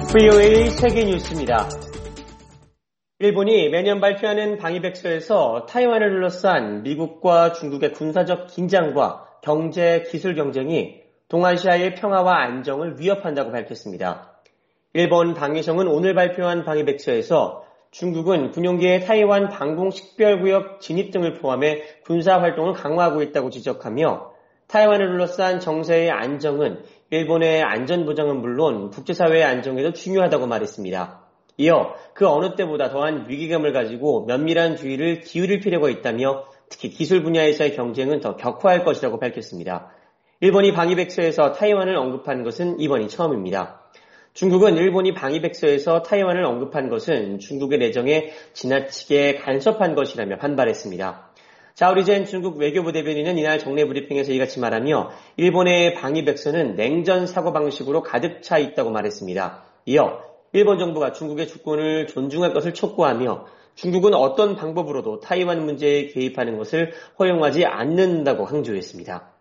VOA 세계 뉴스입니다. 일본이 매년 발표하는 방위백서에서 타이완을 둘러싼 미국과 중국의 군사적 긴장과 경제, 기술 경쟁이 동아시아의 평화와 안정을 위협한다고 밝혔습니다. 일본 방위성은 오늘 발표한 방위백서에서 중국은 군용기의 타이완 방공 식별구역 진입 등을 포함해 군사활동을 강화하고 있다고 지적하며 타이완을 둘러싼 정세의 안정은 일본의 안전보장은 물론 국제사회의 안정에도 중요하다고 말했습니다. 이어 그 어느 때보다 더한 위기감을 가지고 면밀한 주의를 기울일 필요가 있다며 특히 기술 분야에서의 경쟁은 더 격화할 것이라고 밝혔습니다. 일본이 방위백서에서 타이완을 언급한 것은 이번이 처음입니다. 중국은 일본이 방위백서에서 타이완을 언급한 것은 중국의 내정에 지나치게 간섭한 것이라며 반발했습니다. 자오리젠 중국 외교부 대변인은 이날 정례 브리핑에서 이같이 말하며 일본의 방위백서는 냉전 사고방식으로 가득 차 있다고 말했습니다. 이어 일본 정부가 중국의 주권을 존중할 것을 촉구하며 중국은 어떤 방법으로도 타이완 문제에 개입하는 것을 허용하지 않는다고 강조했습니다.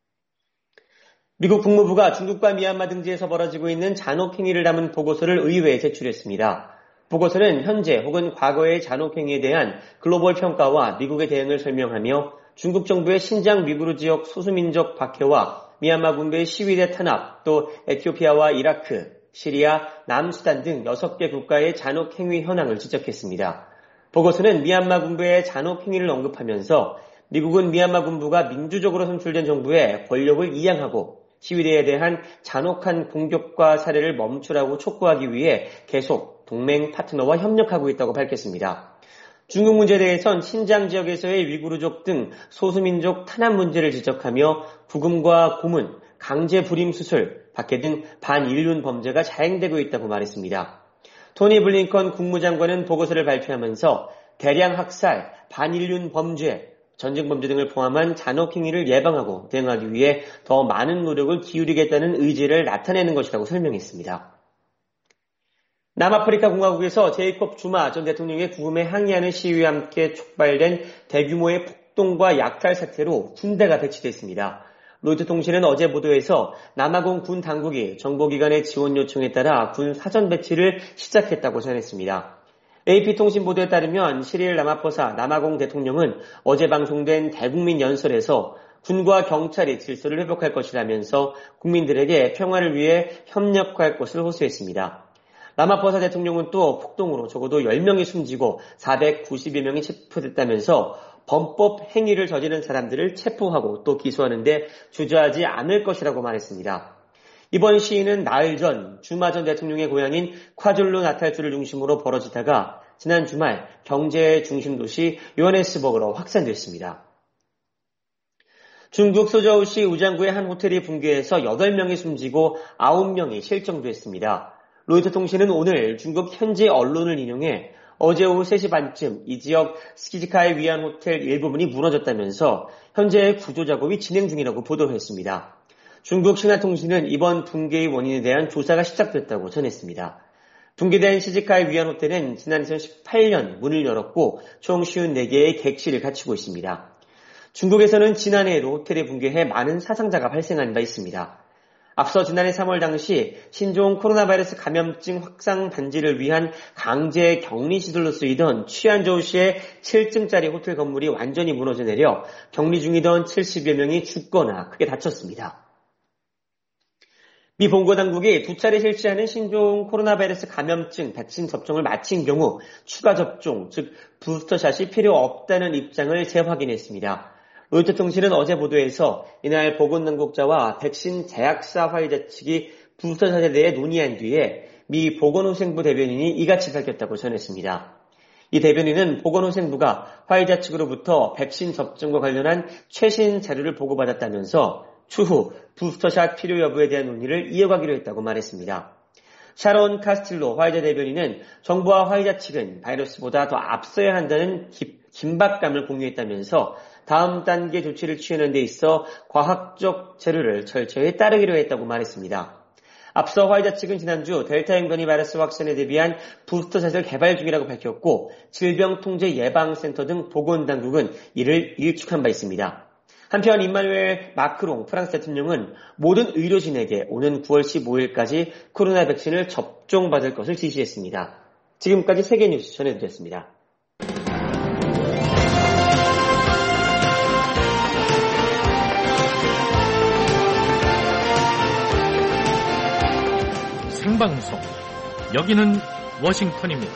미국 국무부가 중국과 미얀마 등지에서 벌어지고 있는 잔혹행위를 담은 보고서를 의회에 제출했습니다. 보고서는 현재 혹은 과거의 잔혹행위에 대한 글로벌 평가와 미국의 대응을 설명하며 중국 정부의 신장 위구르 지역 소수민족 박해와 미얀마 군부의 시위대 탄압, 또 에티오피아와 이라크, 시리아, 남수단 등 6개 국가의 잔혹행위 현황을 지적했습니다. 보고서는 미얀마 군부의 잔혹행위를 언급하면서 미국은 미얀마 군부가 민주적으로 선출된 정부의 권력을 이양하고 시위대에 대한 잔혹한 공격과 살해를 멈추라고 촉구하기 위해 계속 동맹 파트너와 협력하고 있다고 밝혔습니다. 중국 문제에 대해선 신장 지역에서의 위구르족 등 소수민족 탄압 문제를 지적하며 부금과 고문, 강제 불임 수술, 박해 등 반인륜 범죄가 자행되고 있다고 말했습니다. 토니 블링컨 국무장관은 보고서를 발표하면서 대량 학살, 반인륜 범죄, 전쟁 범죄 등을 포함한 잔혹행위를 예방하고 대응하기 위해 더 많은 노력을 기울이겠다는 의지를 나타내는 것이라고 설명했습니다. 남아프리카 공화국에서 제이콥 주마 전 대통령의 구금에 항의하는 시위와 함께 촉발된 대규모의 폭동과 약탈 사태로 군대가 배치됐습니다. 로이터 통신은 어제 보도에서 남아공 군 당국이 정보기관의 지원 요청에 따라 군 사전 배치를 시작했다고 전했습니다. AP통신 보도에 따르면 시릴 라마포사 남아공 대통령은 어제 방송된 대국민 연설에서 군과 경찰이 질서를 회복할 것이라면서 국민들에게 평화를 위해 협력할 것을 호소했습니다. 라마포사 대통령은 또 폭동으로 적어도 10명이 숨지고 490여 명이 체포됐다면서 범법 행위를 저지른 사람들을 체포하고 또 기소하는 데 주저하지 않을 것이라고 말했습니다. 이번 시위는 나흘 전 주마 전 대통령의 고향인 콰줄루 나탈주를 중심으로 벌어지다가 지난 주말 경제의 중심 도시 요하네스버그로 확산됐습니다. 중국 소저우시 우장구의 한 호텔이 붕괴해서 8명이 숨지고 9명이 실종됐습니다. 로이터 통신은 오늘 중국 현지 언론을 인용해 어제 오후 3시 반쯤 이 지역 스키지카에 위한 호텔 일부분이 무너졌다면서 현재 구조 작업이 진행 중이라고 보도했습니다. 중국 신화통신은 이번 붕괴의 원인에 대한 조사가 시작됐다고 전했습니다. 붕괴된 시지카에 위한 호텔은 지난 2018년 문을 열었고 총 54개의 객실을 갖추고 있습니다. 중국에서는 지난해에도 호텔이 붕괴해 많은 사상자가 발생한 바 있습니다. 앞서 지난해 3월 당시 신종 코로나 바이러스 감염증 확산 방지를 위한 강제 격리 시설로 쓰이던 취안저우시의 7층짜리 호텔 건물이 완전히 무너져 내려 격리 중이던 70여 명이 죽거나 크게 다쳤습니다. 미 봉고당국이 2차례 실시하는 신종 코로나 바이러스 감염증 백신 접종을 마친 경우 추가 접종, 즉 부스터샷이 필요 없다는 입장을 재확인했습니다. 로이터 통신은 어제 보도에서 이날 보건당국자와 백신 제약사 화이자 측이 부스터샷에 대해 논의한 뒤에 미 보건후생부 대변인이 이같이 밝혔다고 전했습니다. 이 대변인은 보건후생부가 화이자 측으로부터 백신 접종과 관련한 최신 자료를 보고받았다면서 추후 부스터샷 필요 여부에 대한 논의를 이어가기로 했다고 말했습니다. 샤론 카스틸로 화이자 대변인은 정부와 화이자 측은 바이러스보다 더 앞서야 한다는 긴박감을 공유했다면서 다음 단계 조치를 취하는 데 있어 과학적 재료를 철저히 따르기로 했다고 말했습니다. 앞서 화이자 측은 지난주 델타 행변이 바이러스 확산에 대비한 부스터샷을 개발 중이라고 밝혔고 질병통제예방센터 등 보건당국은 이를 일축한 바 있습니다. 한편 임마누엘 마크롱 프랑스 대통령은 모든 의료진에게 오는 9월 15일까지 코로나 백신을 접종받을 것을 지시했습니다. 지금까지 세계뉴스 전해드렸습니다. 생방송, 여기는 워싱턴입니다.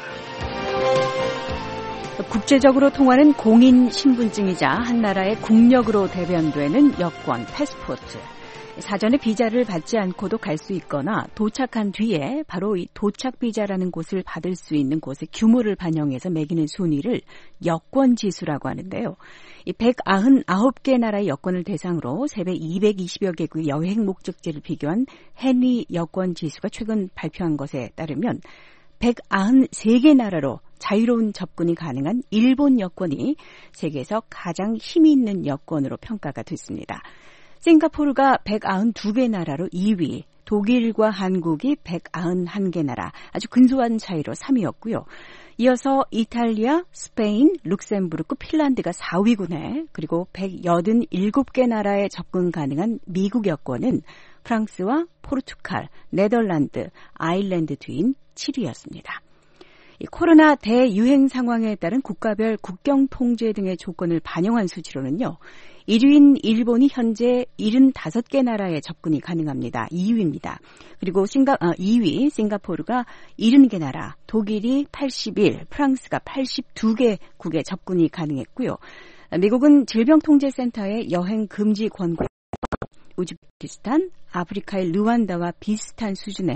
국제적으로 통하는 공인 신분증이자 한 나라의 국력으로 대변되는 여권, 패스포트. 사전에 비자를 받지 않고도 갈 수 있거나 도착한 뒤에 바로 이 도착 비자라는 곳을 받을 수 있는 곳의 규모를 반영해서 매기는 순위를 여권 지수라고 하는데요. 이 199개 나라의 여권을 대상으로 세계 220여 개국의 여행 목적지를 비교한 헨리 여권 지수가 최근 발표한 것에 따르면 193개 나라로 자유로운 접근이 가능한 일본 여권이 세계에서 가장 힘이 있는 여권으로 평가가 됐습니다. 싱가포르가 192개 나라로 2위, 독일과 한국이 191개 나라, 아주 근소한 차이로 3위였고요. 이어서 이탈리아, 스페인, 룩셈부르크, 핀란드가 4위군에 그리고 187개 나라에 접근 가능한 미국 여권은 프랑스와 포르투갈, 네덜란드, 아일랜드 뒤인 7위였습니다. 이 코로나 대유행 상황에 따른 국가별 국경 통제 등의 조건을 반영한 수치로는요. 1위인 일본이 현재 75개 나라에 접근이 가능합니다. 2위입니다. 그리고 2위 싱가포르가 70개 나라, 독일이 81, 프랑스가 82개국에 접근이 가능했고요. 미국은 질병통제센터의 여행 금지 권고, 우즈베키스탄, 아프리카의 르완다와 비슷한 수준의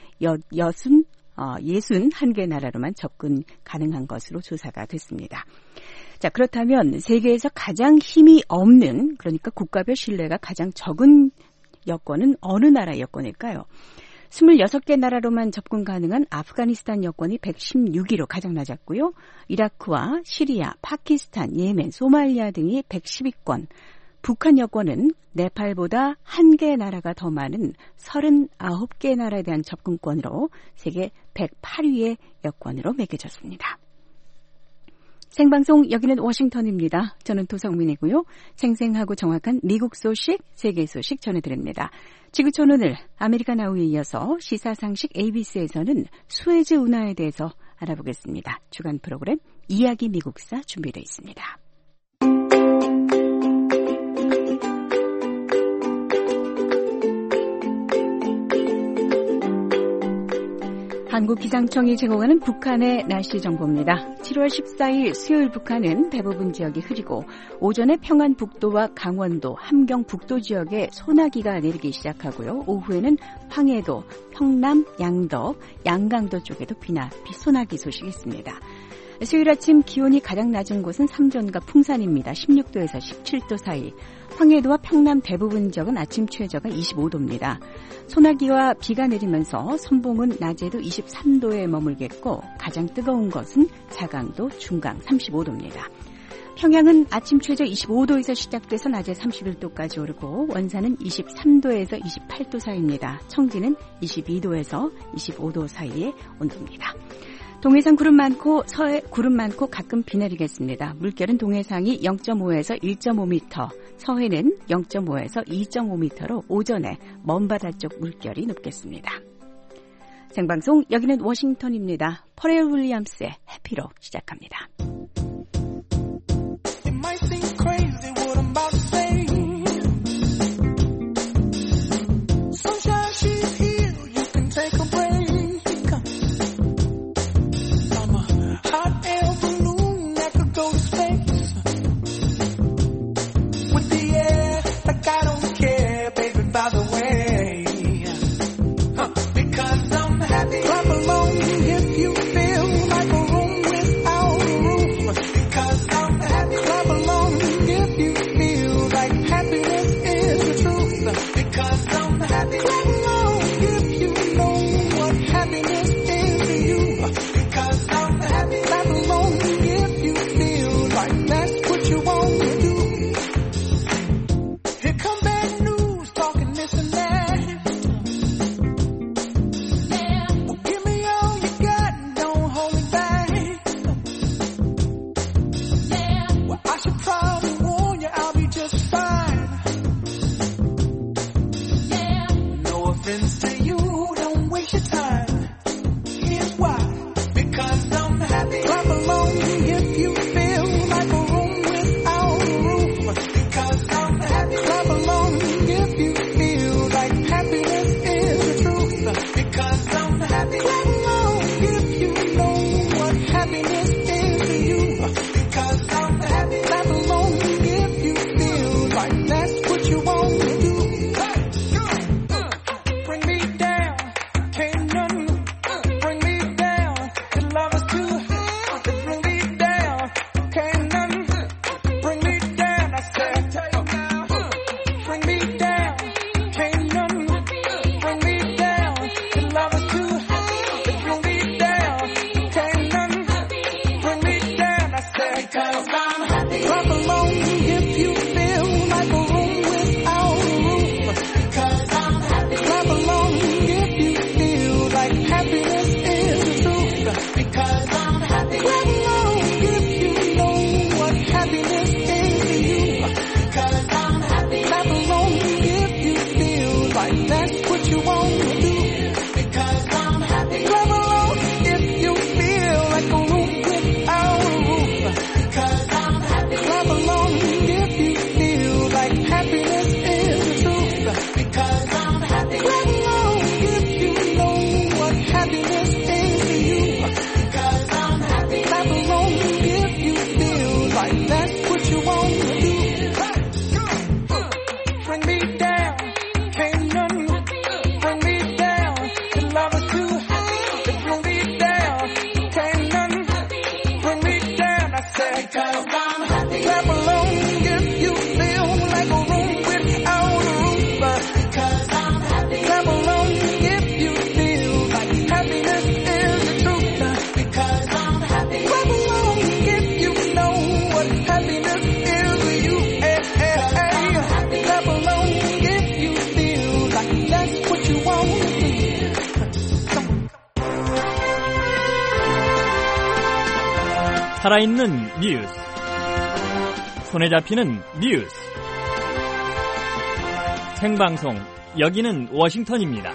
61개 나라로만 접근 가능한 것으로 조사가 됐습니다. 자, 그렇다면 세계에서 가장 힘이 없는, 그러니까 국가별 신뢰가 가장 적은 여권은 어느 나라 여권일까요? 26개 나라로만 접근 가능한 아프가니스탄 여권이 116위로 가장 낮았고요. 이라크와 시리아, 파키스탄, 예멘, 소말리아 등이 110위권, 북한 여권은 네팔보다 1개 나라가 더 많은 39개 나라에 대한 접근권으로 세계 108위의 여권으로 매겨졌습니다. 생방송 여기는 워싱턴입니다. 저는 도성민이고요. 생생하고 정확한 미국 소식, 세계 소식 전해드립니다. 지구촌 오늘 아메리칸 나우에 이어서 시사상식 ABC에서는 수에즈 운하에 대해서 알아보겠습니다. 주간 프로그램 이야기 미국사 준비되어 있습니다. 한국기상청이 제공하는 북한의 날씨 정보입니다. 7월 14일 수요일 북한은 대부분 지역이 흐리고 오전에 평안북도와 강원도, 함경북도 지역에 소나기가 내리기 시작하고요. 오후에는 황해도, 평남, 양덕, 양강도 쪽에도 소나기 소식이 있습니다. 수요일 아침 기온이 가장 낮은 곳은 삼전과 풍산입니다. 16도에서 17도 사이. 황해도와 평남 대부분 지역은 아침 최저가 25도입니다. 소나기와 비가 내리면서 선봉은 낮에도 23도에 머물겠고 가장 뜨거운 것은 사강도, 중강 35도입니다. 평양은 아침 최저 25도에서 시작돼서 낮에 31도까지 오르고 원산은 23도에서 28도 사이입니다. 청진은 22도에서 25도 사이의 온도입니다. 동해상 구름 많고 서해 구름 많고 가끔 비 내리겠습니다. 물결은 동해상이 0.5에서 1.5m, 서해는 0.5에서 2.5m로 오전에 먼바다 쪽 물결이 높겠습니다. 생방송 여기는 워싱턴입니다. 퍼렐 윌리엄스의 해피로 시작합니다. Clap along if you feel like a room without a roof. 살아있는 뉴스, 손에 잡히는 뉴스, 생방송, 여기는 워싱턴입니다.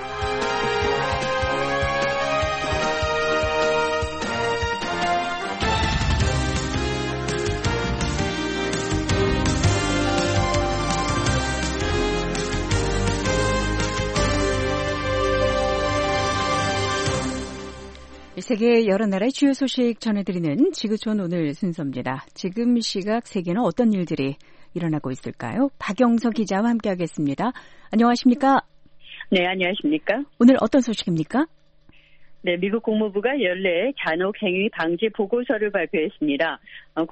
세계 여러 나라의 주요 소식 전해드리는 지구촌 오늘 순서입니다. 지금 시각 세계는 어떤 일들이 일어나고 있을까요? 박영석 기자와 함께하겠습니다. 안녕하십니까? 네, 안녕하십니까? 오늘 어떤 소식입니까? 네, 미국 국무부가 연례 잔혹행위 방지 보고서를 발표했습니다.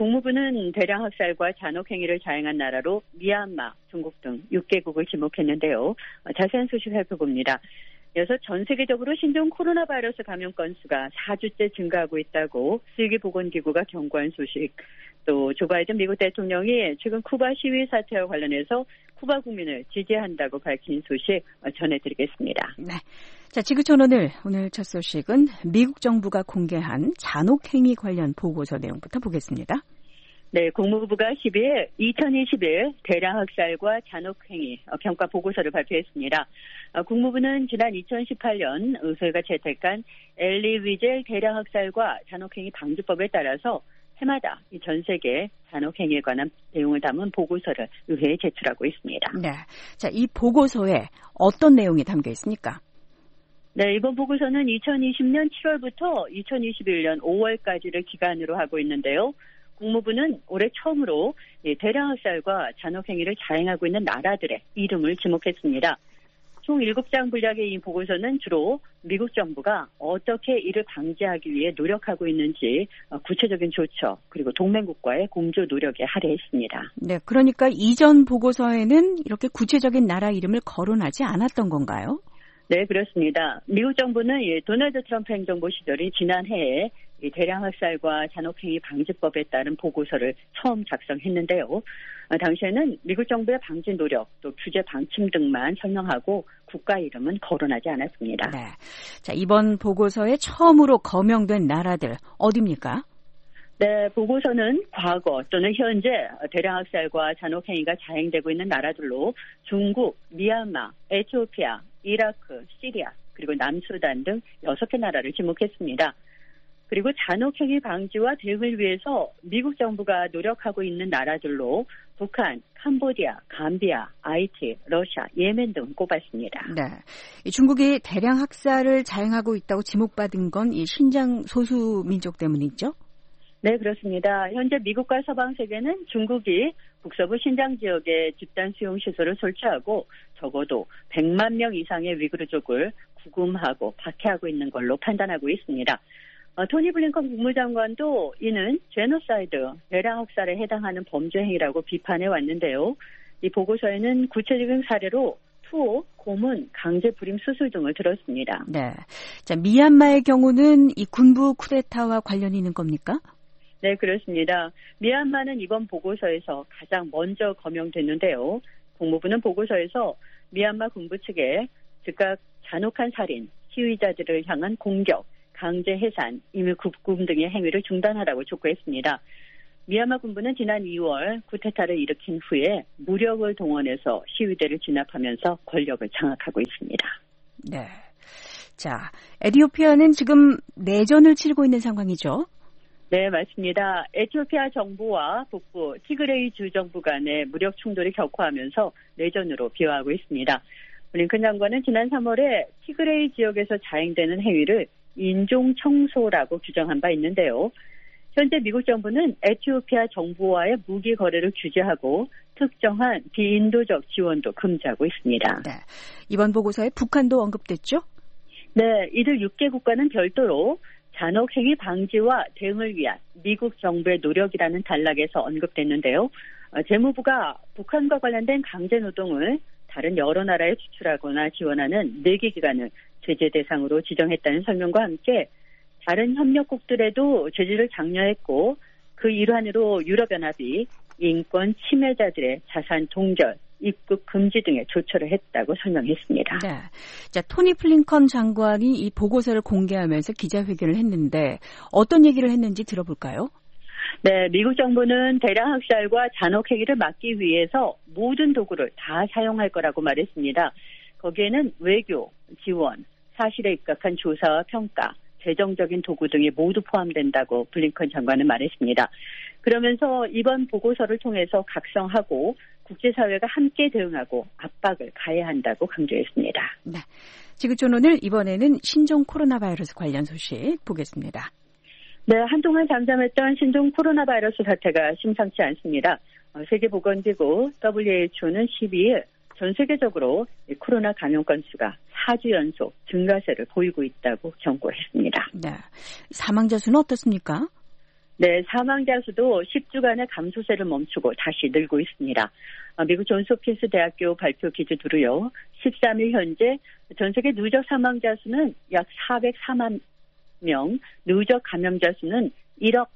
국무부는 대량 학살과 잔혹행위를 자행한 나라로 미얀마, 중국 등 6개국을 지목했는데요. 자세한 소식 살펴봅니다. 이어서 전 세계적으로 신종 코로나 바이러스 감염 건수가 4주째 증가하고 있다고 세계보건기구가 경고한 소식, 또 조 바이든 미국 대통령이 최근 쿠바 시위 사태와 관련해서 쿠바 국민을 지지한다고 밝힌 소식 전해드리겠습니다. 네. 자, 지구촌 오늘 첫 소식은 미국 정부가 공개한 잔혹행위 관련 보고서 내용부터 보겠습니다. 네, 국무부가 10일 2021 대량 학살과 잔혹행위 평가 보고서를 발표했습니다. 국무부는 지난 2018년 의회가 채택한 엘리 위젤 대량 학살과 잔혹행위 방지법에 따라서 해마다 전 세계 잔혹행위에 관한 내용을 담은 보고서를 의회에 제출하고 있습니다. 네, 자, 이 보고서에 어떤 내용이 담겨 있습니까? 네, 이번 보고서는 2020년 7월부터 2021년 5월까지를 기간으로 하고 있는데요. 국무부는 올해 처음으로 대량 학살과 잔혹행위를 자행하고 있는 나라들의 이름을 지목했습니다. 총 7장 분량의 이 보고서는 주로 미국 정부가 어떻게 이를 방지하기 위해 노력하고 있는지 구체적인 조처 그리고 동맹국과의 공조 노력에 할애했습니다. 네, 그러니까 이전 보고서에는 이렇게 구체적인 나라 이름을 거론하지 않았던 건가요? 네, 그렇습니다. 미국 정부는 도널드 트럼프 행정부 시절인 지난해에 대량 학살과 잔혹행위 방지법에 따른 보고서를 처음 작성했는데요. 당시에는 미국 정부의 방지 노력, 또 규제 방침 등만 설명하고 국가 이름은 거론하지 않았습니다. 네, 자, 이번 보고서에 처음으로 거명된 나라들 어디입니까? 네, 보고서는 과거 또는 현재 대량 학살과 잔혹행위가 자행되고 있는 나라들로 중국, 미얀마, 에티오피아, 이라크, 시리아, 그리고 남수단 등 6개 나라를 지목했습니다. 그리고 잔혹행위 방지와 대응을 위해서 미국 정부가 노력하고 있는 나라들로 북한, 캄보디아, 감비아, 하이티, 러시아, 예멘 등 꼽았습니다. 네, 중국이 대량 학살을 자행하고 있다고 지목받은 건 이 신장 소수민족 때문이죠? 네, 그렇습니다. 현재 미국과 서방 세계는 중국이 북서부 신장 지역에 집단 수용 시설을 설치하고 적어도 100만 명 이상의 위구르족을 구금하고 박해하고 있는 걸로 판단하고 있습니다. 토니 블링컨 국무장관도 이는 제노사이드, 대량 학살에 해당하는 범죄 행위라고 비판해 왔는데요. 이 보고서에는 구체적인 사례로 투호, 고문, 강제 불임 수술 등을 들었습니다. 네, 자, 미얀마의 경우는 이 군부 쿠데타와 관련이 있는 겁니까? 네, 그렇습니다. 미얀마는 이번 보고서에서 가장 먼저 거명됐는데요. 국무부는 보고서에서 미얀마 군부 측에 즉각 잔혹한 살인, 시위자들을 향한 공격, 강제 해산, 임의 구금 등의 행위를 중단하라고 촉구했습니다. 미얀마 군부는 지난 2월 쿠데타를 일으킨 후에 무력을 동원해서 시위대를 진압하면서 권력을 장악하고 있습니다. 네, 자, 에티오피아는 지금 내전을 치르고 있는 상황이죠? 네, 맞습니다. 에티오피아 정부와 북부 티그레이 주 정부 간의 무력 충돌이 격화하면서 내전으로 비화하고 있습니다. 블링컨 장관은 지난 3월에 티그레이 지역에서 자행되는 행위를 인종 청소라고 규정한 바 있는데요. 현재 미국 정부는 에티오피아 정부와의 무기 거래를 규제하고 특정한 비인도적 지원도 금지하고 있습니다. 네, 이번 보고서에 북한도 언급됐죠? 네, 이들 6개 국가는 별도로 잔혹행위 방지와 대응을 위한 미국 정부의 노력이라는 단락에서 언급됐는데요. 재무부가 북한과 관련된 강제노동을 다른 여러 나라에 수출하거나 지원하는 4개 기관을 제재 대상으로 지정했다는 설명과 함께 다른 협력국들에도 제재를 장려했고 그 일환으로 유럽연합이 인권 침해자들의 자산 동결, 입국 금지 등의 조처를 했다고 설명했습니다. 네. 자, 토니 블링컨 장관이 이 보고서를 공개하면서 기자회견을 했는데 어떤 얘기를 했는지 들어볼까요? 네, 미국 정부는 대량 학살과 잔혹 행위를 막기 위해서 모든 도구를 다 사용할 거라고 말했습니다. 거기에는 외교, 지원, 사실에 입각한 조사와 평가, 재정적인 도구 등이 모두 포함된다고 블링컨 장관은 말했습니다. 그러면서 이번 보고서를 통해서 각성하고 국제사회가 함께 대응하고 압박을 가해야 한다고 강조했습니다. 네, 지구촌 오늘 이번에는 신종 코로나 바이러스 관련 소식 보겠습니다. 네, 한동안 잠잠했던 신종 코로나 바이러스 사태가 심상치 않습니다. 세계보건기구 WHO는 12일 전 세계적으로 코로나 감염 건수가 4주 연속 증가세를 보이고 있다고 경고했습니다. 네, 사망자 수는 어떻습니까? 네, 사망자 수도 10주간의 감소세를 멈추고 다시 늘고 있습니다. 미국 존스홉킨스 대학교 발표 기준으로요, 13일 현재 전 세계 누적 사망자 수는 약 404만 명, 누적 감염자 수는 1억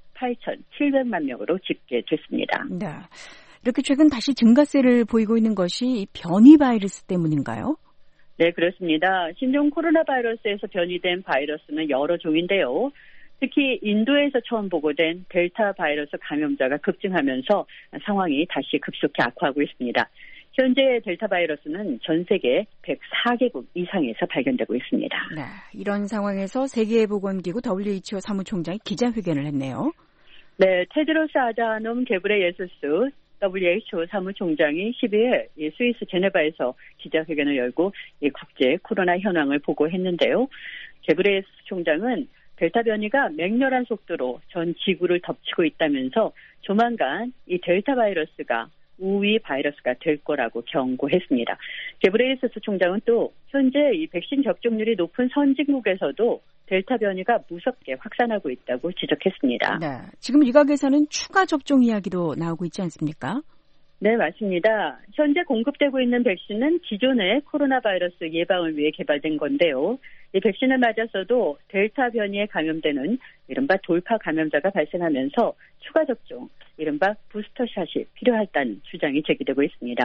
8,700만 명으로 집계됐습니다. 네, 이렇게 최근 다시 증가세를 보이고 있는 것이 변이 바이러스 때문인가요? 네, 그렇습니다. 신종 코로나 바이러스에서 변이된 바이러스는 여러 종인데요. 특히 인도에서 처음 보고된 델타 바이러스 감염자가 급증하면서 상황이 다시 급속히 악화하고 있습니다. 현재 델타 바이러스는 전 세계 104개국 이상에서 발견되고 있습니다. 네, 이런 상황에서 세계보건기구 WHO 사무총장이 기자회견을 했네요. 네, 테드로스 아다놈 게브레예수스 WHO 사무총장이 12일 스위스 제네바에서 기자회견을 열고 국제 코로나 현황을 보고했는데요. 게브레예수스 총장은 델타 변이가 맹렬한 속도로 전 지구를 덮치고 있다면서 조만간 이 델타 바이러스가 우위 바이러스가 될 거라고 경고했습니다. 게브레예수스 총장은 또 현재 이 백신 접종률이 높은 선진국에서도 델타 변이가 무섭게 확산하고 있다고 지적했습니다. 네, 지금 일각에서는 추가 접종 이야기도 나오고 있지 않습니까? 네, 맞습니다. 현재 공급되고 있는 백신은 기존의 코로나 바이러스 예방을 위해 개발된 건데요. 이 백신을 맞아서도 델타 변이에 감염되는 이른바 돌파 감염자가 발생하면서 추가 접종, 이른바 부스터샷이 필요하다는 주장이 제기되고 있습니다.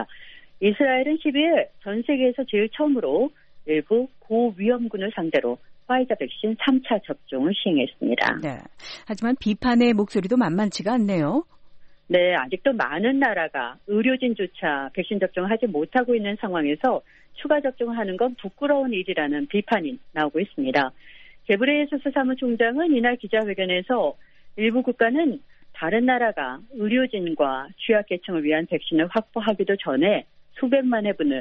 이스라엘은 12일 전 세계에서 제일 처음으로 일부 고위험군을 상대로 화이자 백신 3차 접종을 시행했습니다. 네, 하지만 비판의 목소리도 만만치가 않네요. 네, 아직도 많은 나라가 의료진조차 백신 접종을 하지 못하고 있는 상황에서 추가 접종을 하는 건 부끄러운 일이라는 비판이 나오고 있습니다. 게브레예수스 사무총장은 이날 기자회견에서 일부 국가는 다른 나라가 의료진과 취약계층을 위한 백신을 확보하기도 전에 수백만회 분을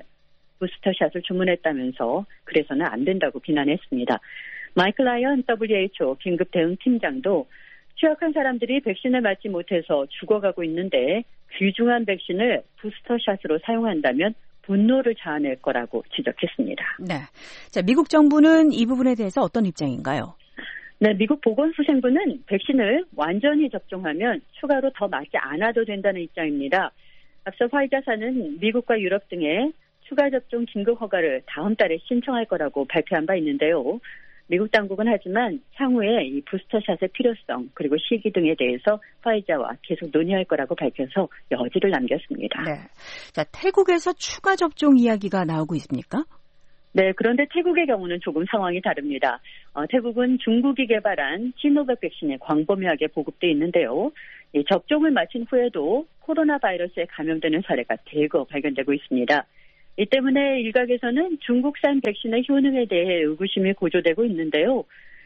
부스터샷을 주문했다면서 그래서는 안 된다고 비난했습니다. 마이클 라이언 WHO 긴급대응팀장도 취약한 사람들이 백신을 맞지 못해서 죽어가고 있는데 귀중한 백신을 부스터샷으로 사용한다면 분노를 자아낼 거라고 지적했습니다. 네, 자, 미국 정부는 이 부분에 대해서 어떤 입장인가요? 네, 미국 보건수생부는 백신을 완전히 접종하면 추가로 더 맞지 않아도 된다는 입장입니다. 앞서 화이자사는 미국과 유럽 등에 추가 접종 긴급 허가를 다음 달에 신청할 거라고 발표한 바 있는데요. 미국 당국은 하지만 향후에 이 부스터샷의 필요성 그리고 시기 등에 대해서 화이자와 계속 논의할 거라고 밝혀서 여지를 남겼습니다. 네, 자, 태국에서 추가 접종 이야기가 나오고 있습니까? 네, 그런데 태국의 경우는 조금 상황이 다릅니다. 태국은 중국이 개발한 시노백 백신이 광범위하게 보급돼 있는데요. 이 접종을 마친 후에도 코로나 바이러스에 감염되는 사례가 대거 발견되고 있습니다. 이 때문에 일각에서는 중국산 백신의 효능에 대해 의구심이 고조되고 있는데요.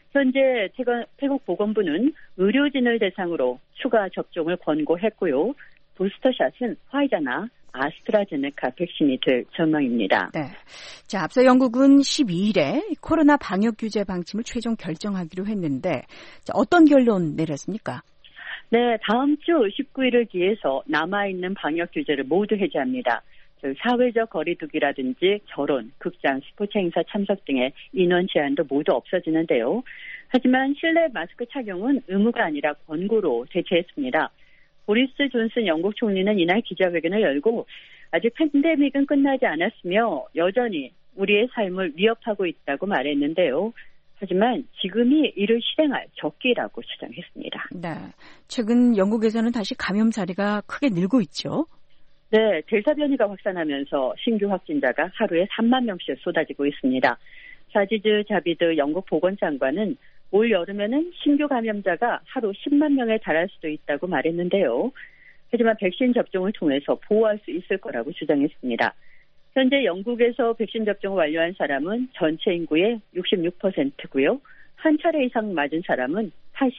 현재 태국 보건부는 의료진을 대상으로 추가 접종을 권고했고요. 부스터샷은 화이자나 아스트라제네카 백신이 될 전망입니다. 네. 자, 앞서 영국은 12일에 코로나 방역 규제 방침을 최종 결정하기로 했는데, 자, 어떤 결론 내렸습니까? 네, 다음 주 19일을 기해서 남아있는 방역 규제를 모두 해제합니다. 사회적 거리두기라든지 결혼, 극장, 스포츠 행사 참석 등의 인원 제한도 모두 없어지는데요. 하지만 실내 마스크 착용은 의무가 아니라 권고로 대체했습니다. 보리스 존슨 영국 총리는 이날 기자회견을 열고 아직 팬데믹은 끝나지 않았으며 여전히 우리의 삶을 위협하고 있다고 말했는데요. 하지만 지금이 이를 실행할 적기라고 주장했습니다. 네, 최근 영국에서는 다시 감염 사례가 크게 늘고 있죠. 네, 델타 변이가 확산하면서 신규 확진자가 하루에 3만 명씩 쏟아지고 있습니다. 사지즈 자비드 영국 보건장관은 올 여름에는 신규 감염자가 하루 10만 명에 달할 수도 있다고 말했는데요. 하지만 백신 접종을 통해서 보호할 수 있을 거라고 주장했습니다. 현재 영국에서 백신 접종을 완료한 사람은 전체 인구의 66%고요. 한 차례 이상 맞은 사람은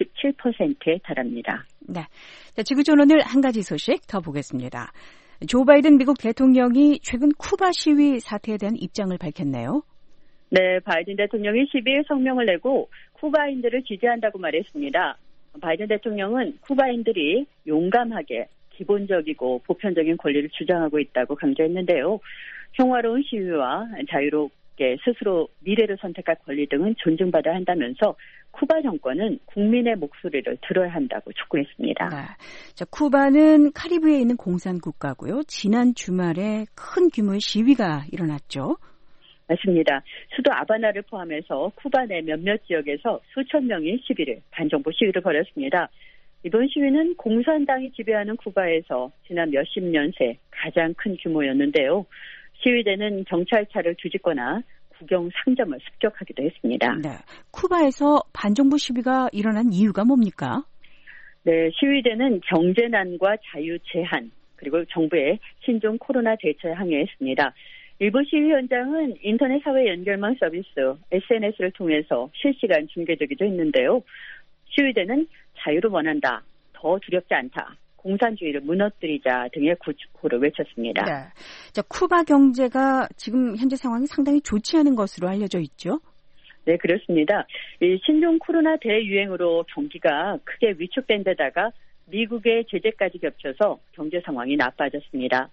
87%에 달합니다. 네. 자, 지구촌 오늘 한 가지 소식 더 보겠습니다. 조 바이든 미국 대통령이 최근 쿠바 시위 사태에 대한 입장을 밝혔네요. 네, 바이든 대통령이 12일 성명을 내고 쿠바인들을 지지한다고 말했습니다. 바이든 대통령은 쿠바인들이 용감하게 기본적이고 보편적인 권리를 주장하고 있다고 강조했는데요. 평화로운 시위와 자유롭게 스스로 미래를 선택할 권리 등은 존중받아야 한다면서 쿠바 정권은 국민의 목소리를 들어야 한다고 촉구했습니다. 네. 자, 쿠바는 카리브해에 있는 공산 국가고요. 지난 주말에 큰 규모의 시위가 일어났죠. 맞습니다. 수도 아바나를 포함해서 쿠바 내 몇몇 지역에서 수천 명이 11일 반정부 시위를 벌였습니다. 이번 시위는 공산당이 지배하는 쿠바에서 지난 몇십 년 새 가장 큰 규모였는데요. 시위대는 경찰차를 뒤집거나 국영 상점을 습격하기도 했습니다. 네, 쿠바에서 반정부 시위가 일어난 이유가 뭡니까? 네, 시위대는 경제난과 자유 제한 그리고 정부의 신종 코로나 대처에 항의했습니다. 일부 시위 현장은 인터넷 사회 연결망 서비스 SNS를 통해서 실시간 중계되기도 했는데요. 시위대는 자유를 원한다, 더 두렵지 않다, 공산주의를 무너뜨리자 등의 구호를 외쳤습니다. 네. 자, 쿠바 경제가 지금 현재 상황이 상당히 좋지 않은 것으로 알려져 있죠? 네, 그렇습니다. 이 신종 코로나 대유행으로 경기가 크게 위축된 데다가 미국의 제재까지 겹쳐서 경제 상황이 나빠졌습니다.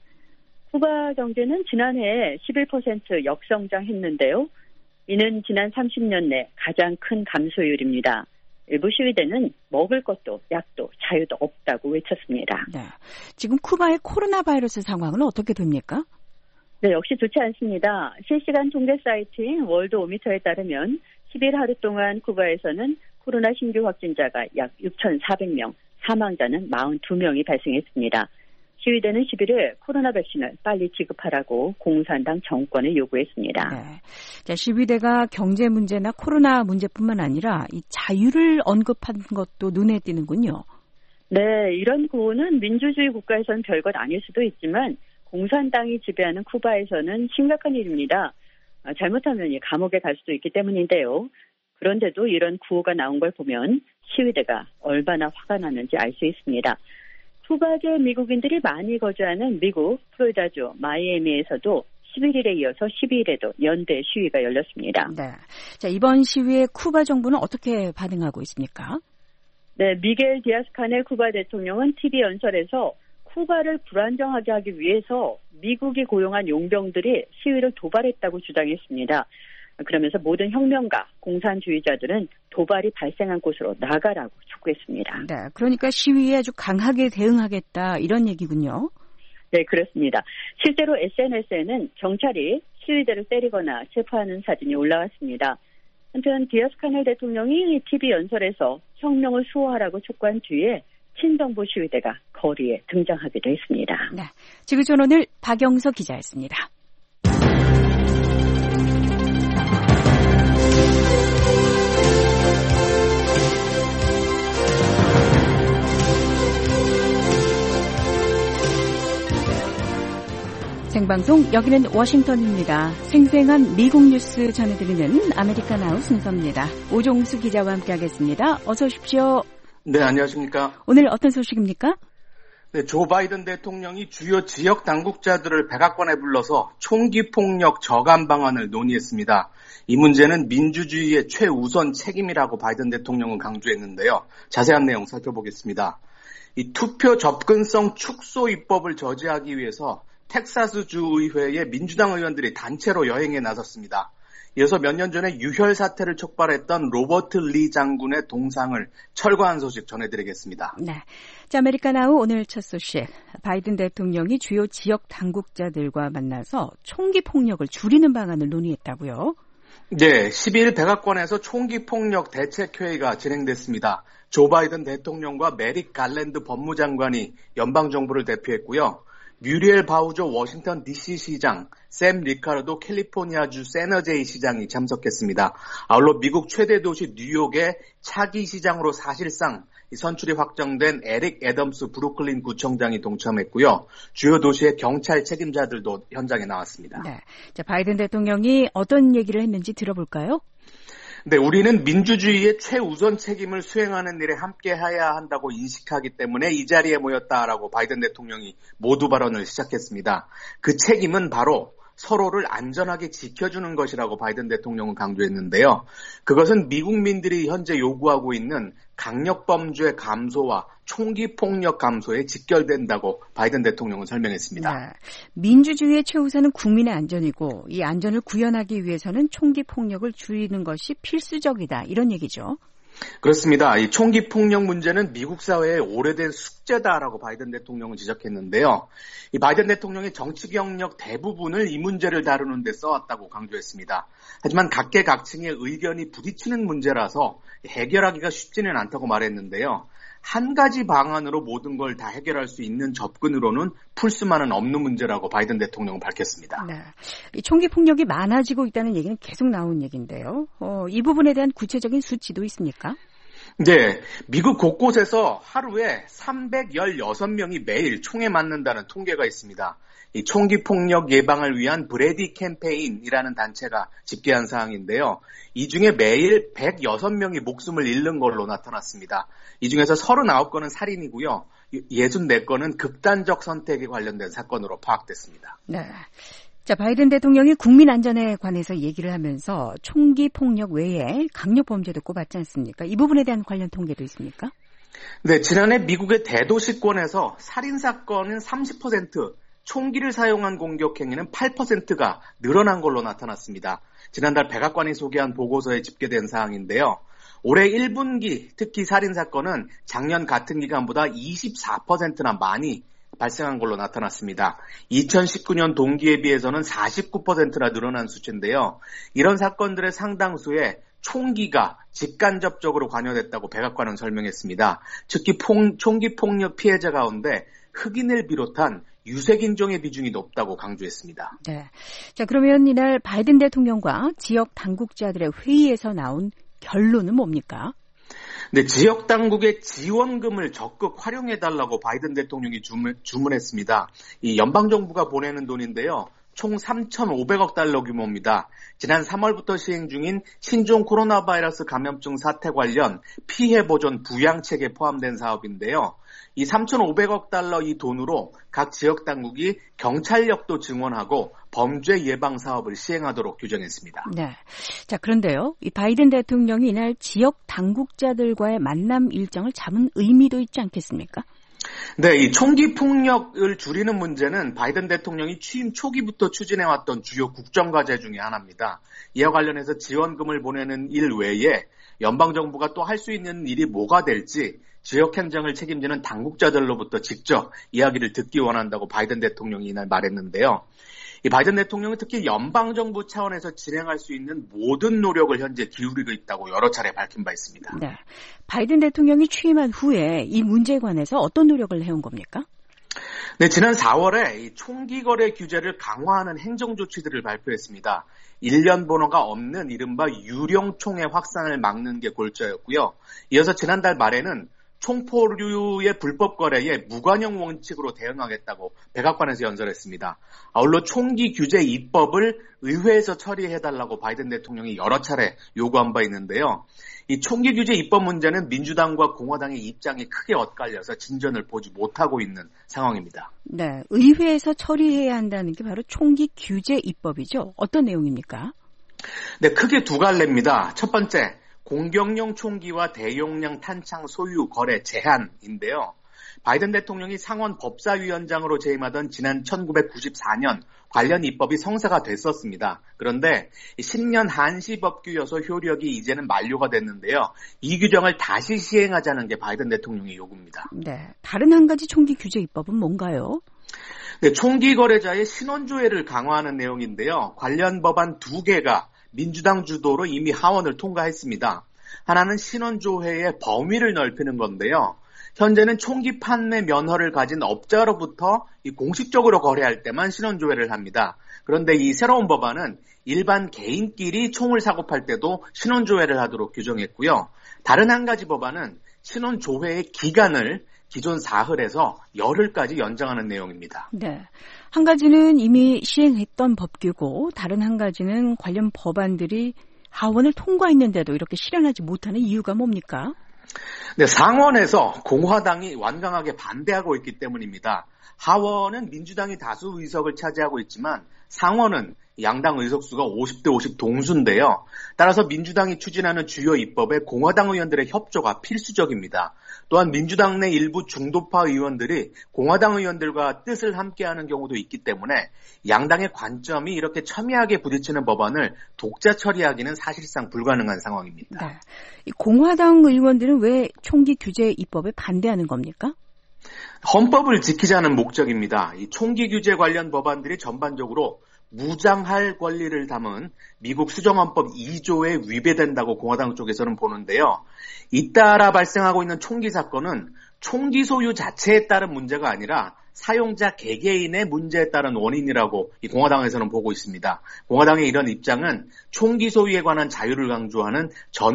쿠바 경제는 지난해 11% 역성장했는데요. 이는 지난 30년 내 가장 큰 감소율입니다. 일부 시위대는 먹을 것도 약도 자유도 없다고 외쳤습니다. 네. 지금 쿠바의 코로나 바이러스 상황은 어떻게 됩니까? 네, 역시 좋지 않습니다. 실시간 통계 사이트인 월드오미터에 따르면 10일 하루 동안 쿠바에서는 코로나 신규 확진자가 약 6,400명, 사망자는 42명이 발생했습니다. 시위대는 11일 코로나 백신을 빨리 지급하라고 공산당 정권에 요구했습니다. 네. 자, 시위대가 경제 문제나 코로나 문제뿐만 아니라 이 자유를 언급한 것도 눈에 띄는군요. 네, 이런 구호는 민주주의 국가에서는 별것 아닐 수도 있지만 공산당이 지배하는 쿠바에서는 심각한 일입니다. 잘못하면 감옥에 갈 수도 있기 때문인데요. 그런데도 이런 구호가 나온 걸 보면 시위대가 얼마나 화가 나는지 알 수 있습니다. 쿠바계 미국인들이 많이 거주하는 미국 플로리다주 마이애미에서도 11일에 이어서 12일에도 연대 시위가 열렸습니다. 네. 자, 이번 시위에 쿠바 정부는 어떻게 반응하고 있습니까? 네, 미겔 디아스카넬 쿠바 대통령은 TV 연설에서 쿠바를 불안정하게 하기 위해서 미국이 고용한 용병들이 시위를 도발했다고 주장했습니다. 그러면서 모든 혁명가, 공산주의자들은 도발이 발생한 곳으로 나가라고 촉구했습니다. 네, 그러니까 시위에 아주 강하게 대응하겠다 이런 얘기군요. 네, 그렇습니다. 실제로 SNS에는 경찰이 시위대를 때리거나 체포하는 사진이 올라왔습니다. 한편 디아스카넬 대통령이 TV 연설에서 혁명을 수호하라고 촉구한 뒤에 친정부 시위대가 거리에 등장하기도 했습니다. 네, 지구촌 오늘 박영석 기자였습니다. 생방송 여기는 워싱턴입니다. 생생한 미국 뉴스 전해드리는 아메리카나우 순서입니다. 오종수 기자와 함께하겠습니다. 어서 오십시오. 네, 안녕하십니까. 오늘 어떤 소식입니까? 네, 조 바이든 대통령이 주요 지역 당국자들을 백악관에 불러서 총기 폭력 저감 방안을 논의했습니다. 이 문제는 민주주의의 최우선 책임이라고 바이든 대통령은 강조했는데요. 자세한 내용 살펴보겠습니다. 이 투표 접근성 축소 입법을 저지하기 위해서 텍사스 주의회의 민주당 의원들이 단체로 여행에 나섰습니다. 이어서 몇 년 전에 유혈 사태를 촉발했던 로버트 리 장군의 동상을 철거한 소식 전해드리겠습니다. 네, 자, 아메리카나우 오늘 첫 소식. 바이든 대통령이 주요 지역 당국자들과 만나서 총기 폭력을 줄이는 방안을 논의했다고요? 네, 12일 백악관에서 총기 폭력 대책회의가 진행됐습니다. 조 바이든 대통령과 메릭 갈랜드 법무장관이 연방정부를 대표했고요. 뮤리엘 바우저 워싱턴 DC 시장, 샘 리카르도 캘리포니아주 세너제이 시장이 참석했습니다. 아울러 미국 최대 도시 뉴욕의 차기 시장으로 사실상 선출이 확정된 에릭 애덤스 브루클린 구청장이 동참했고요. 주요 도시의 경찰 책임자들도 현장에 나왔습니다. 네. 자, 바이든 대통령이 어떤 얘기를 했는지 들어볼까요? 네, 우리는 민주주의의 최우선 책임을 수행하는 일에 함께해야 한다고 인식하기 때문에 이 자리에 모였다라고 바이든 대통령이 모두 발언을 시작했습니다. 그 책임은 바로 서로를 안전하게 지켜주는 것이라고 바이든 대통령은 강조했는데요. 그것은 미국민들이 현재 요구하고 있는 강력범죄 감소와 총기 폭력 감소에 직결된다고 바이든 대통령은 설명했습니다. 네. 민주주의의 최우선은 국민의 안전이고 이 안전을 구현하기 위해서는 총기 폭력을 줄이는 것이 필수적이다. 이런 얘기죠. 그렇습니다. 이 총기 폭력 문제는 미국 사회의 오래된 숙제다라고 바이든 대통령은 지적했는데요. 이 바이든 대통령의 정치 경력 대부분을 이 문제를 다루는 데 써왔다고 강조했습니다. 하지만 각계각층의 의견이 부딪히는 문제라서 해결하기가 쉽지는 않다고 말했는데요. 한 가지 방안으로 모든 걸 다 해결할 수 있는 접근으로는 풀 수만은 없는 문제라고 바이든 대통령은 밝혔습니다. 네. 이 총기 폭력이 많아지고 있다는 얘기는 계속 나온 얘기인데요. 이 부분에 대한 구체적인 수치도 있습니까? 네, 미국 곳곳에서 하루에 316명이 매일 총에 맞는다는 통계가 있습니다. 이 총기 폭력 예방을 위한 브레디 캠페인이라는 단체가 집계한 사항인데요. 이 중에 매일 106명이 목숨을 잃는 걸로 나타났습니다. 이 중에서 39건은 살인이고요. 64건은 극단적 선택에 관련된 사건으로 파악됐습니다. 네. 자, 바이든 대통령이 국민 안전에 관해서 얘기를 하면서 총기 폭력 외에 강력 범죄도 꼽았지 않습니까? 이 부분에 대한 관련 통계도 있습니까? 네, 지난해 미국의 대도시권에서 살인사건은 30%, 총기를 사용한 공격 행위는 8%가 늘어난 걸로 나타났습니다. 지난달 백악관이 소개한 보고서에 집계된 사항인데요. 올해 1분기 특히 살인사건은 작년 같은 기간보다 24%나 많이 발생한 걸로 나타났습니다. 2019년 동기에 비해서는 49%나 늘어난 수치인데요. 이런 사건들의 상당수에 총기가 직간접적으로 관여됐다고 백악관은 설명했습니다. 특히 총기 폭력 피해자 가운데 흑인을 비롯한 유색인종의 비중이 높다고 강조했습니다. 네. 자, 그러면 이날 바이든 대통령과 지역 당국자들의 회의에서 나온 결론은 뭡니까? 네, 지역 당국의 지원금을 적극 활용해달라고 바이든 대통령이 주문했습니다. 이 연방정부가 보내는 돈인데요. 총 3,500억 달러 규모입니다. 지난 3월부터 시행 중인 신종 코로나 바이러스 감염증 사태 관련 피해 보전 부양책에 포함된 사업인데요. 이 3,500억 달러 이 돈으로 각 지역 당국이 경찰력도 증원하고 범죄 예방 사업을 시행하도록 규정했습니다. 네. 자, 그런데요. 이 바이든 대통령이 이날 지역 당국자들과의 만남 일정을 잡은 의미도 있지 않겠습니까? 네, 이 총기 폭력을 줄이는 문제는 바이든 대통령이 취임 초기부터 추진해왔던 주요 국정과제 중에 하나입니다. 이와 관련해서 지원금을 보내는 일 외에 연방정부가 또 할 수 있는 일이 뭐가 될지 지역행정을 책임지는 당국자들로부터 직접 이야기를 듣기 원한다고 바이든 대통령이 이날 말했는데요. 이 바이든 대통령은 특히 연방정부 차원에서 진행할 수 있는 모든 노력을 현재 기울이고 있다고 여러 차례 밝힌 바 있습니다. 네. 바이든 대통령이 취임한 후에 이 문제에 관해서 어떤 노력을 해온 겁니까? 네, 지난 4월에 이 총기 거래 규제를 강화하는 행정 조치들을 발표했습니다. 일련 번호가 없는 이른바 유령총의 확산을 막는 게 골자였고요. 이어서 지난달 말에는 총포류의 불법 거래에 무관용 원칙으로 대응하겠다고 백악관에서 연설했습니다. 아울러 총기 규제 입법을 의회에서 처리해달라고 바이든 대통령이 여러 차례 요구한 바 있는데요. 이 총기 규제 입법 문제는 민주당과 공화당의 입장이 크게 엇갈려서 진전을 보지 못하고 있는 상황입니다. 네, 의회에서 처리해야 한다는 게 바로 총기 규제 입법이죠. 어떤 내용입니까? 네, 크게 두 갈래입니다. 첫 번째, 공격용 총기와 대용량 탄창 소유 거래 제한인데요. 바이든 대통령이 상원 법사위원장으로 재임하던 지난 1994년 관련 입법이 성사가 됐었습니다. 그런데 10년 한시 법규여서 효력이 이제는 만료가 됐는데요. 이 규정을 다시 시행하자는 게 바이든 대통령의 요구입니다. 네, 다른 한 가지 총기 규제 입법은 뭔가요? 네, 총기 거래자의 신원조회를 강화하는 내용인데요. 관련 법안 2개가 민주당 주도로 이미 하원을 통과했습니다. 하나는 신원조회의 범위를 넓히는 건데요. 현재는 총기 판매 면허를 가진 업자로부터 공식적으로 거래할 때만 신원조회를 합니다. 그런데 이 새로운 법안은 일반 개인끼리 총을 사고 팔 때도 신원조회를 하도록 규정했고요. 다른 한 가지 법안은 신원조회의 기간을 기존 사흘에서 열흘까지 연장하는 내용입니다. 네. 한 가지는 이미 시행했던 법규고 다른 한 가지는 관련 법안들이 하원을 통과했는데도 이렇게 실현하지 못하는 이유가 뭡니까? 네, 상원에서 공화당이 완강하게 반대하고 있기 때문입니다. 하원은 민주당이 다수 의석을 차지하고 있지만 상원은 양당 의석수가 50대 50 동수인데요. 따라서 민주당이 추진하는 주요 입법에 공화당 의원들의 협조가 필수적입니다. 또한 민주당 내 일부 중도파 의원들이 공화당 의원들과 뜻을 함께하는 경우도 있기 때문에 양당의 관점이 이렇게 첨예하게 부딪히는 법안을 독자 처리하기는 사실상 불가능한 상황입니다. 네. 이 공화당 의원들은 왜 총기 규제 입법에 반대하는 겁니까? 헌법을 지키자는 목적입니다. 이 총기 규제 관련 법안들이 전반적으로 무장할 권리를 담은 미국 수정헌법 2조에 위배된다고 공화당 쪽에서는 보는데요. 잇따라 발생하고 있는 총기 사건은 총기 소유 자체에 따른 문제가 아니라 사용자 개개인의 문제에 따른 원인이라고 이 공화당에서는 보고 있습니다. 공화당의 이런 입장은 총기 소유에 관한 자유를 강조하는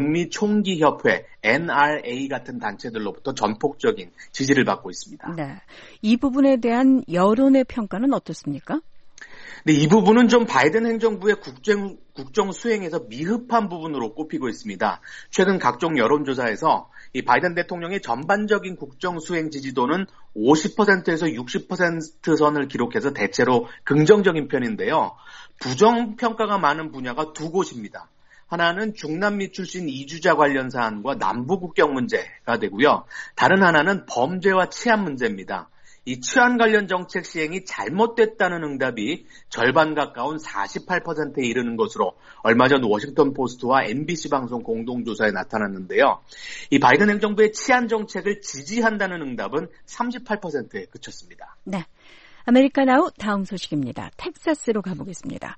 전미총기협회 NRA 같은 단체들로부터 전폭적인 지지를 받고 있습니다. 네, 이 부분에 대한 여론의 평가는 어떻습니까? 네, 이 부분은 좀 바이든 행정부의 국정 수행에서 미흡한 부분으로 꼽히고 있습니다. 최근 각종 여론조사에서 이 바이든 대통령의 전반적인 국정 수행 지지도는 50%에서 60% 선을 기록해서 대체로 긍정적인 편인데요. 부정평가가 많은 분야가 두 곳입니다. 하나는 중남미 출신 이주자 관련 사안과 남부 국경 문제가 되고요. 다른 하나는 범죄와 치안 문제입니다. 이 치안 관련 정책 시행이 잘못됐다는 응답이 절반 가까운 48%에 이르는 것으로 얼마 전 워싱턴 포스트와 MBC 방송 공동조사에 나타났는데요. 이 바이든 행정부의 치안 정책을 지지한다는 응답은 38%에 그쳤습니다. 네. 아메리카나우 다음 소식입니다. 텍사스로 가보겠습니다.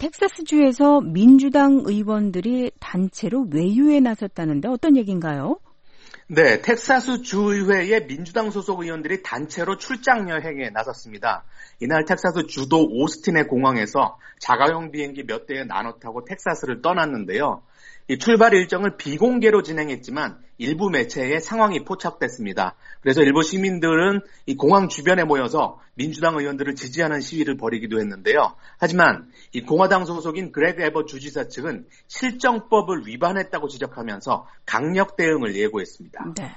텍사스주에서 민주당 의원들이 단체로 외유에 나섰다는데 어떤 얘기인가요? 네, 텍사스 주의회의 민주당 소속 의원들이 단체로 출장 여행에 나섰습니다. 이날 텍사스 주도 오스틴의 공항에서 자가용 비행기 몇 대에 나눠 타고 텍사스를 떠났는데요. 이 출발 일정을 비공개로 진행했지만 일부 매체에 상황이 포착됐습니다. 그래서 일부 시민들은 이 공항 주변에 모여서 민주당 의원들을 지지하는 시위를 벌이기도 했는데요. 하지만 이 공화당 소속인 그레그 에버 주지사 측은 실정법을 위반했다고 지적하면서 강력 대응을 예고했습니다. 네.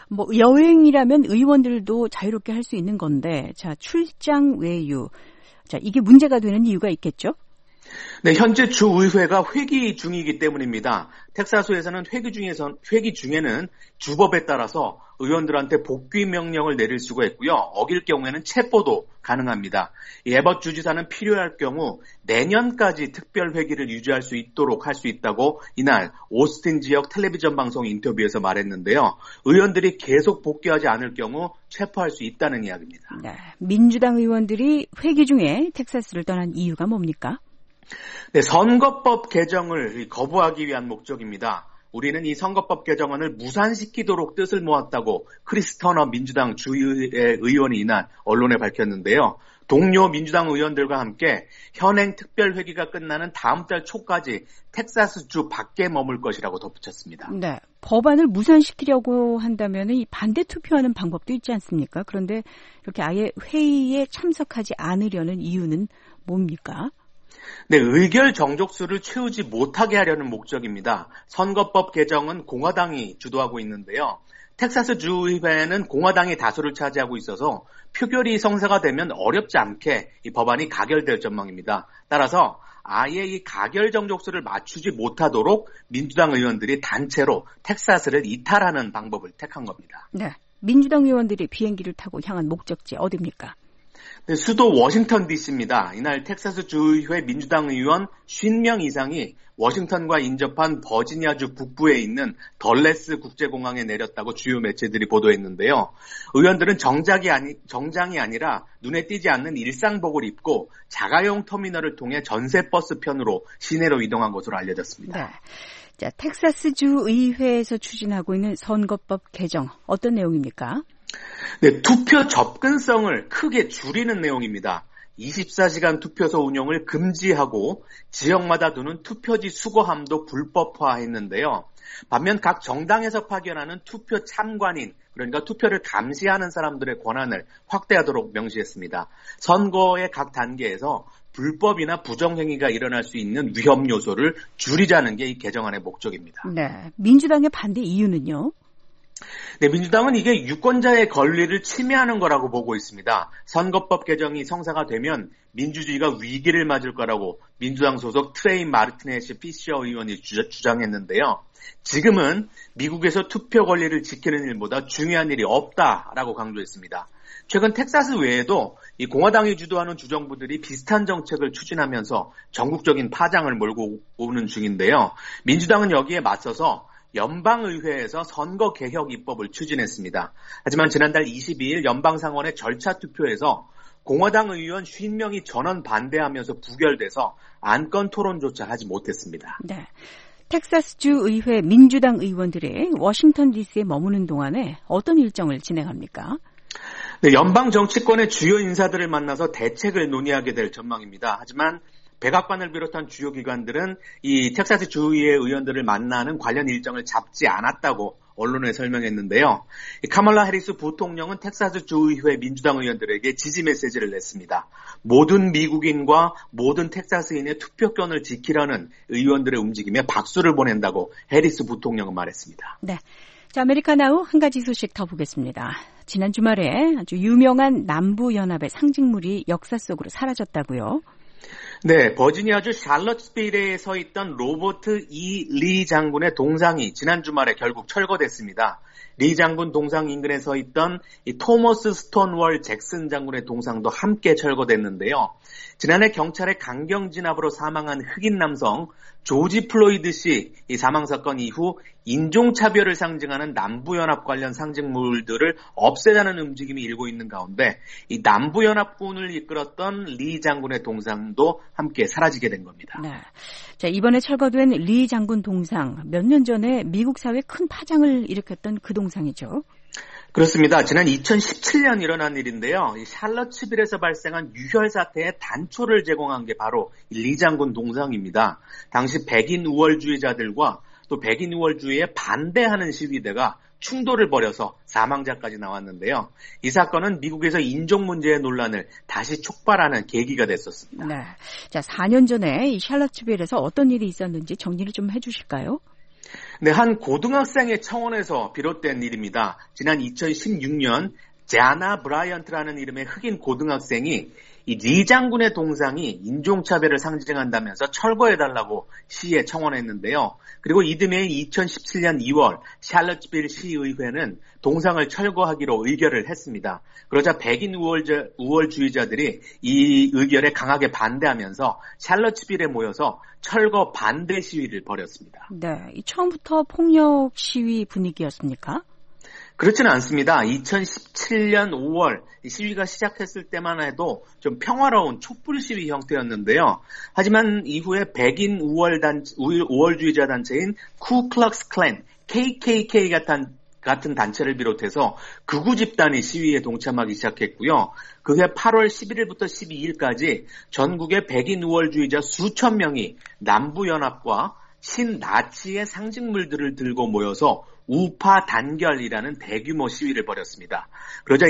여행이라면 의원들도 자유롭게 할 수 있는 건데, 자, 출장 외유. 자, 이게 문제가 되는 이유가 있겠죠? 네, 현재 주의회가 회기 중이기 때문입니다. 텍사스에서는 회기 중에는 주법에 따라서 의원들한테 복귀 명령을 내릴 수가 있고요. 어길 경우에는 체포도 가능합니다. 이 에벗 주지사는 필요할 경우 내년까지 특별 회기를 유지할 수 있도록 할 수 있다고 이날 오스틴 지역 텔레비전 방송 인터뷰에서 말했는데요. 의원들이 계속 복귀하지 않을 경우 체포할 수 있다는 이야기입니다. 네, 민주당 의원들이 회기 중에 텍사스를 떠난 이유가 뭡니까? 네, 선거법 개정을 거부하기 위한 목적입니다. 우리는 이 선거법 개정안을 무산시키도록 뜻을 모았다고 크리스 터너 민주당 주의회 의원이 이날 언론에 밝혔는데요. 동료 민주당 의원들과 함께 현행 특별회기가 끝나는 다음 달 초까지 텍사스 주 밖에 머물 것이라고 덧붙였습니다. 네, 법안을 무산시키려고 한다면 이 반대 투표하는 방법도 있지 않습니까? 그런데 이렇게 아예 회의에 참석하지 않으려는 이유는 뭡니까? 네, 의결 정족수를 채우지 못하게 하려는 목적입니다. 선거법 개정은 공화당이 주도하고 있는데요. 텍사스 주의회는 공화당이 다수를 차지하고 있어서 표결이 성사가 되면 어렵지 않게 이 법안이 가결될 전망입니다. 따라서 아예 이 가결 정족수를 맞추지 못하도록 민주당 의원들이 단체로 텍사스를 이탈하는 방법을 택한 겁니다. 네, 민주당 의원들이 비행기를 타고 향한 목적지 어디입니까? 네, 수도 워싱턴 DC입니다. 이날 텍사스 주의회 민주당 의원 50명 이상이 워싱턴과 인접한 버지니아주 북부에 있는 덜레스 국제공항에 내렸다고 주요 매체들이 보도했는데요. 의원들은 정장이 아니라 눈에 띄지 않는 일상복을 입고 자가용 터미널을 통해 전세버스 편으로 시내로 이동한 것으로 알려졌습니다. 네. 자, 텍사스주 의회에서 추진하고 있는 선거법 개정 어떤 내용입니까? 네, 투표 접근성을 크게 줄이는 내용입니다. 24시간 투표소 운영을 금지하고 지역마다 두는 투표지 수거함도 불법화했는데요. 반면 각 정당에서 파견하는 투표 참관인, 그러니까 투표를 감시하는 사람들의 권한을 확대하도록 명시했습니다. 선거의 각 단계에서 불법이나 부정행위가 일어날 수 있는 위험 요소를 줄이자는 게 이 개정안의 목적입니다. 네, 민주당의 반대 이유는요? 네, 민주당은 이게 유권자의 권리를 침해하는 거라고 보고 있습니다. 선거법 개정이 성사가 되면 민주주의가 위기를 맞을 거라고 민주당 소속 트레이 마르티네시 피셔 의원이 주장했는데요. 지금은 미국에서 투표 권리를 지키는 일보다 중요한 일이 없다라고 강조했습니다. 최근 텍사스 외에도 이 공화당이 주도하는 주정부들이 비슷한 정책을 추진하면서 전국적인 파장을 몰고 오는 중인데요. 민주당은 여기에 맞서서 연방의회에서 선거개혁 입법을 추진했습니다. 하지만 지난달 22일 연방상원의 절차 투표에서 공화당 의원 50명이 전원 반대하면서 부결돼서 안건 토론조차 하지 못했습니다. 네. 텍사스주 의회 민주당 의원들이 워싱턴 DC에 머무는 동안에 어떤 일정을 진행합니까? 네, 연방 정치권의 주요 인사들을 만나서 대책을 논의하게 될 전망입니다. 하지만 백악관을 비롯한 주요 기관들은 이 텍사스 주의회 의원들을 만나는 관련 일정을 잡지 않았다고 언론에 설명했는데요. 카멀라 해리스 부통령은 텍사스 주의회 민주당 의원들에게 지지 메시지를 냈습니다. 모든 미국인과 모든 텍사스인의 투표권을 지키려는 의원들의 움직임에 박수를 보낸다고 해리스 부통령은 말했습니다. 네. 자, 아메리카나우 한 가지 소식 더 보겠습니다. 지난 주말에 아주 유명한 남부연합의 상징물이 역사 속으로 사라졌다고요? 네, 버지니아주 샬럿스빌에 서 있던 로버트 E. 리 장군의 동상이 지난 주말에 결국 철거됐습니다. 리 장군 동상 인근에 서 있던 이 토머스 스톤월 잭슨 장군의 동상도 함께 철거됐는데요. 지난해 경찰의 강경 진압으로 사망한 흑인 남성 조지 플로이드 씨 이 사망 사건 이후 인종차별을 상징하는 남부연합 관련 상징물들을 없애자는 움직임이 일고 있는 가운데 이 남부연합군을 이끌었던 리 장군의 동상도 함께 사라지게 된 겁니다. 네. 자, 이번에 철거된 리 장군 동상, 몇 년 전에 미국 사회에 큰 파장을 일으켰던 그 동상이죠. 그렇습니다. 지난 2017년 일어난 일인데요. 이 샬럿츠빌에서 발생한 유혈 사태에 단초를 제공한 게 바로 리 장군 동상입니다. 당시 백인 우월주의자들과 또 백인 우월주의에 반대하는 시위대가 충돌을 벌여서 사망자까지 나왔는데요. 이 사건은 미국에서 인종 문제의 논란을 다시 촉발하는 계기가 됐었습니다. 네. 자, 4년 전에 이 샬럿츠빌에서 어떤 일이 있었는지 정리를 좀 해주실까요? 네, 한 고등학생의 청원에서 비롯된 일입니다. 지난 2016년 자나 브라이언트라는 이름의 흑인 고등학생이 이 리 장군의 동상이 인종차별을 상징한다면서 철거해달라고 시에 청원했는데요. 그리고 이듬해 2017년 2월 샬럿츠빌 시의회는 동상을 철거하기로 의결을 했습니다. 그러자 백인 우월주의자들이 이 의결에 강하게 반대하면서 샬럿츠빌에 모여서 철거 반대 시위를 벌였습니다. 네, 처음부터 폭력 시위 분위기였습니까? 그렇지는 않습니다. 2017년 5월 시위가 시작했을 때만 해도 좀 평화로운 촛불 시위 형태였는데요. 하지만 이후에 백인 우월주의자 단체인 쿠클럭스 클랜, KKK 같은 단체를 비롯해서 극우 집단이 시위에 동참하기 시작했고요. 그해 8월 11일부터 12일까지 전국의 백인 우월주의자 수천 명이 남부연합과 신나치의 상징물들을 들고 모여서 우파 단결이라는 대규모 시위를 벌였습니다. 그러자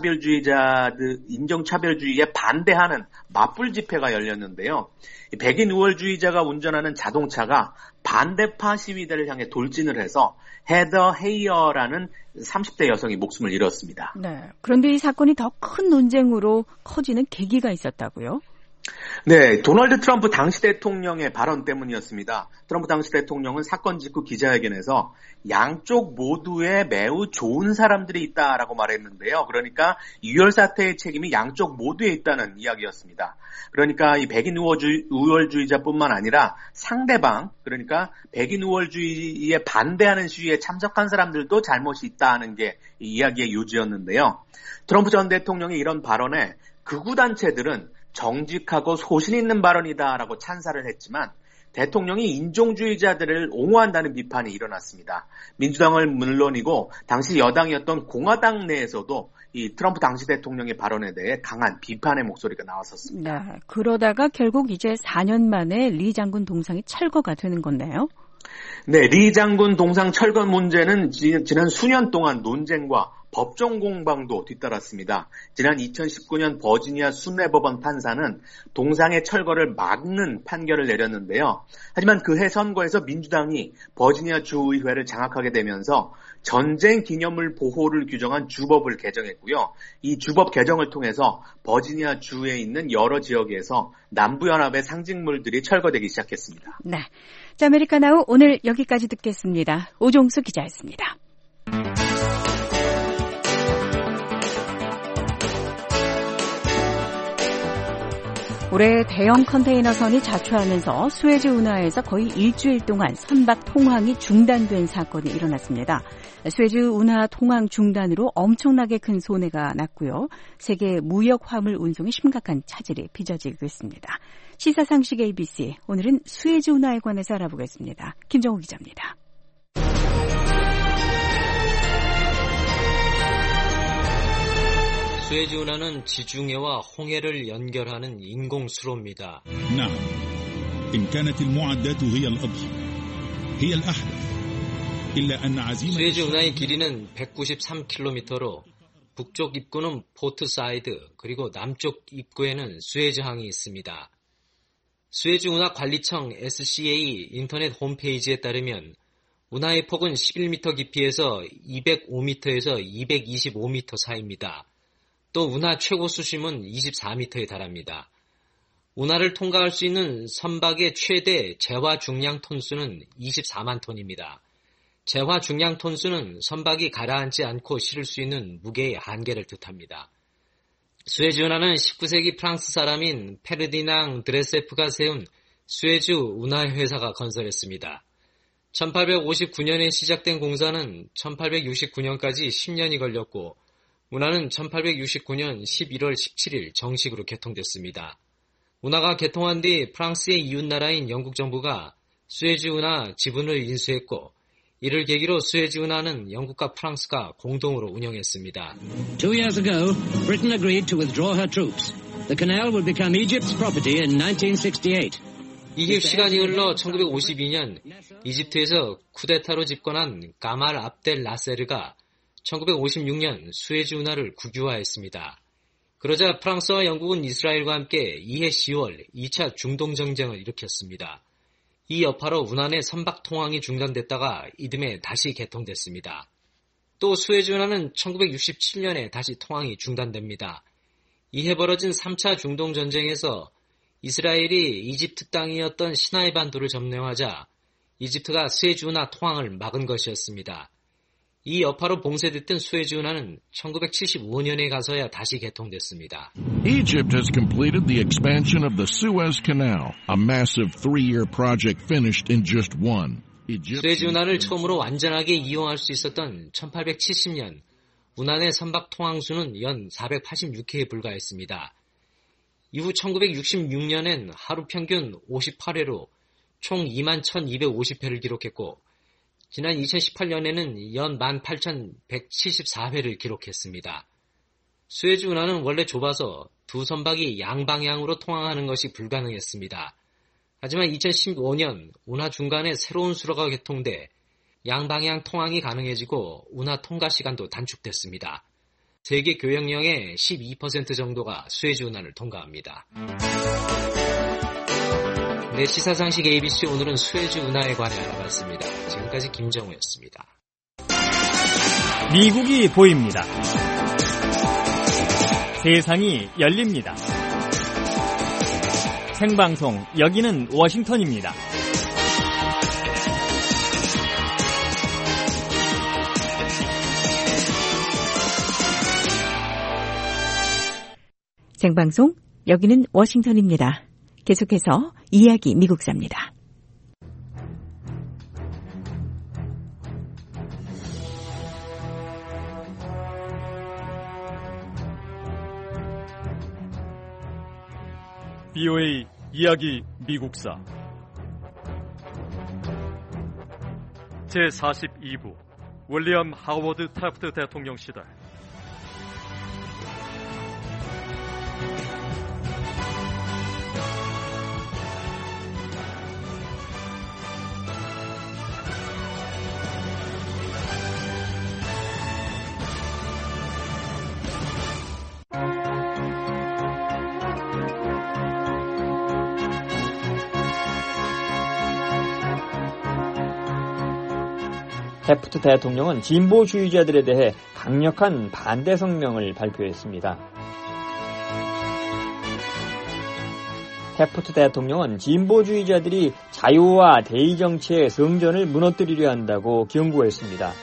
인종차별주의에 반대하는 맞불 집회가 열렸는데요. 백인 우월주의자가 운전하는 자동차가 반대파 시위대를 향해 돌진을 해서 헤더 헤이어라는 30대 여성이 목숨을 잃었습니다. 네. 그런데 이 사건이 더 큰 논쟁으로 커지는 계기가 있었다고요? 네, 도널드 트럼프 당시 대통령의 발언 때문이었습니다. 트럼프 당시 대통령은 사건 직후 기자회견에서 양쪽 모두에 매우 좋은 사람들이 있다라고 말했는데요. 그러니까 유혈 사태의 책임이 양쪽 모두에 있다는 이야기였습니다. 그러니까 이 백인 우월주의자뿐만 아니라 상대방, 그러니까 백인 우월주의에 반대하는 시위에 참석한 사람들도 잘못이 있다는 게 이 이야기의 요지였는데요. 트럼프 전 대통령의 이런 발언에 극우 단체들은 정직하고 소신 있는 발언이다라고 찬사를 했지만 대통령이 인종주의자들을 옹호한다는 비판이 일어났습니다. 민주당을 물론이고 당시 여당이었던 공화당 내에서도 이 트럼프 당시 대통령의 발언에 대해 강한 비판의 목소리가 나왔었습니다. 네, 그러다가 결국 이제 4년 만에 리 장군 동상이 철거가 되는 건데요. 네, 리 장군 동상 철거 문제는 지난 수년 동안 논쟁과 법정 공방도 뒤따랐습니다. 지난 2019년 버지니아 순회법원 판사는 동상의 철거를 막는 판결을 내렸는데요. 하지만 그해 선거에서 민주당이 버지니아 주의회를 장악하게 되면서 전쟁 기념물 보호를 규정한 주법을 개정했고요. 이 주법 개정을 통해서 버지니아 주에 있는 여러 지역에서 남부연합의 상징물들이 철거되기 시작했습니다. 네, 자, 아메리카나우 오늘 여기까지 듣겠습니다. 오종수 기자였습니다. 올해 대형 컨테이너선이 자초하면서 수에즈 운하에서 거의 일주일 동안 선박 통항이 중단된 사건이 일어났습니다. 수에즈 운하 통항 중단으로 엄청나게 큰 손해가 났고요. 세계 무역 화물 운송에 심각한 차질이 빚어지고 있습니다. 시사상식 ABC, 오늘은 수에즈 운하에 관해서 알아보겠습니다. 김정우 기자입니다. 수에즈 운하는 지중해와 홍해를 연결하는 인공수로입니다. نعم. إن كانت المعدات هي الأضخم. هي الأحدث. إلا أن عزيمة 수에즈 운하의 길이는 193km로 북쪽 입구는 포트 사이드, 그리고 남쪽 입구에는 수에즈항이 있습니다. 수에즈 운하 관리청 SCA 인터넷 홈페이지에 따르면 운하의 폭은 11m 깊이에서 205m에서 225m 사이입니다. 또 운하 최고 수심은 24m에 달합니다. 운하를 통과할 수 있는 선박의 최대 재화 중량 톤수는 24만 톤입니다. 재화 중량 톤수는 선박이 가라앉지 않고 실을 수 있는 무게의 한계를 뜻합니다. 수에즈 운하는 19세기 프랑스 사람인 페르디낭 드레세프가 세운 수에즈 운하 회사가 건설했습니다. 1859년에 시작된 공사는 1869년까지 10년이 걸렸고 운하는 1869년 11월 17일 정식으로 개통됐습니다. 운하가 개통한 뒤 프랑스의 이웃나라인 영국 정부가 수에즈 운하 지분을 인수했고 이를 계기로 수에즈 운하는 영국과 프랑스가 공동으로 운영했습니다. 2 years ago, Britain agreed to withdraw her troops. The canal will become Egypt's property in 1968. 이게 시간이 흘러 1952년 이집트에서 쿠데타로 집권한 가말 압델 나세르가 1956년 수에즈 운하를 국유화했습니다. 그러자 프랑스와 영국은 이스라엘과 함께 이해 10월 2차 중동전쟁을 일으켰습니다. 이 여파로 운하 내 선박 통항이 중단됐다가 이듬해 다시 개통됐습니다. 또 수에즈 운하는 1967년에 다시 통항이 중단됩니다. 이해 벌어진 3차 중동전쟁에서 이스라엘이 이집트 땅이었던 시나이 반도를 점령하자 이집트가 수에즈 운하 통항을 막은 것이었습니다. 이 여파로 봉쇄됐던 수에즈 운하는 1975년에 가서야 다시 개통됐습니다. Egypt has completed the expansion of the Suez Canal, a massive 3-year project finished in just one. 수에즈 운하를 처음으로 완전하게 이용할 수 있었던 1870년, 운하 내 선박 통항수는 연 486회에 불과했습니다. 이후 1966년엔 하루 평균 58회로 총 21,250회를 기록했고 지난 2018년에는 연 18,174회를 기록했습니다. 수에즈 운하는 원래 좁아서 두 선박이 양방향으로 통항하는 것이 불가능했습니다. 하지만 2015년 운하 중간에 새로운 수로가 개통돼 양방향 통항이 가능해지고 운하 통과 시간도 단축됐습니다. 세계 교역량의 12% 정도가 수에즈 운하를 통과합니다. 네, 시사상식 ABC 오늘은 수에즈 운하에 관해 알아봤습니다. 지금까지 김정우였습니다. 미국이 보입니다. 세상이 열립니다. 생방송, 여기는 워싱턴입니다. 생방송, 여기는 워싱턴입니다. 계속해서 이야기 미국사입니다. BOA 이야기 미국사 제42부 윌리엄 하워드 태프트 대통령 시대. 태프트 대통령은 진보주의자들에 대해 강력한 반대 성명을 발표했습니다. 태프트 대통령은 진보주의자들이 자유와 대의 정치의 성전을 무너뜨리려 한다고 경고했습니다.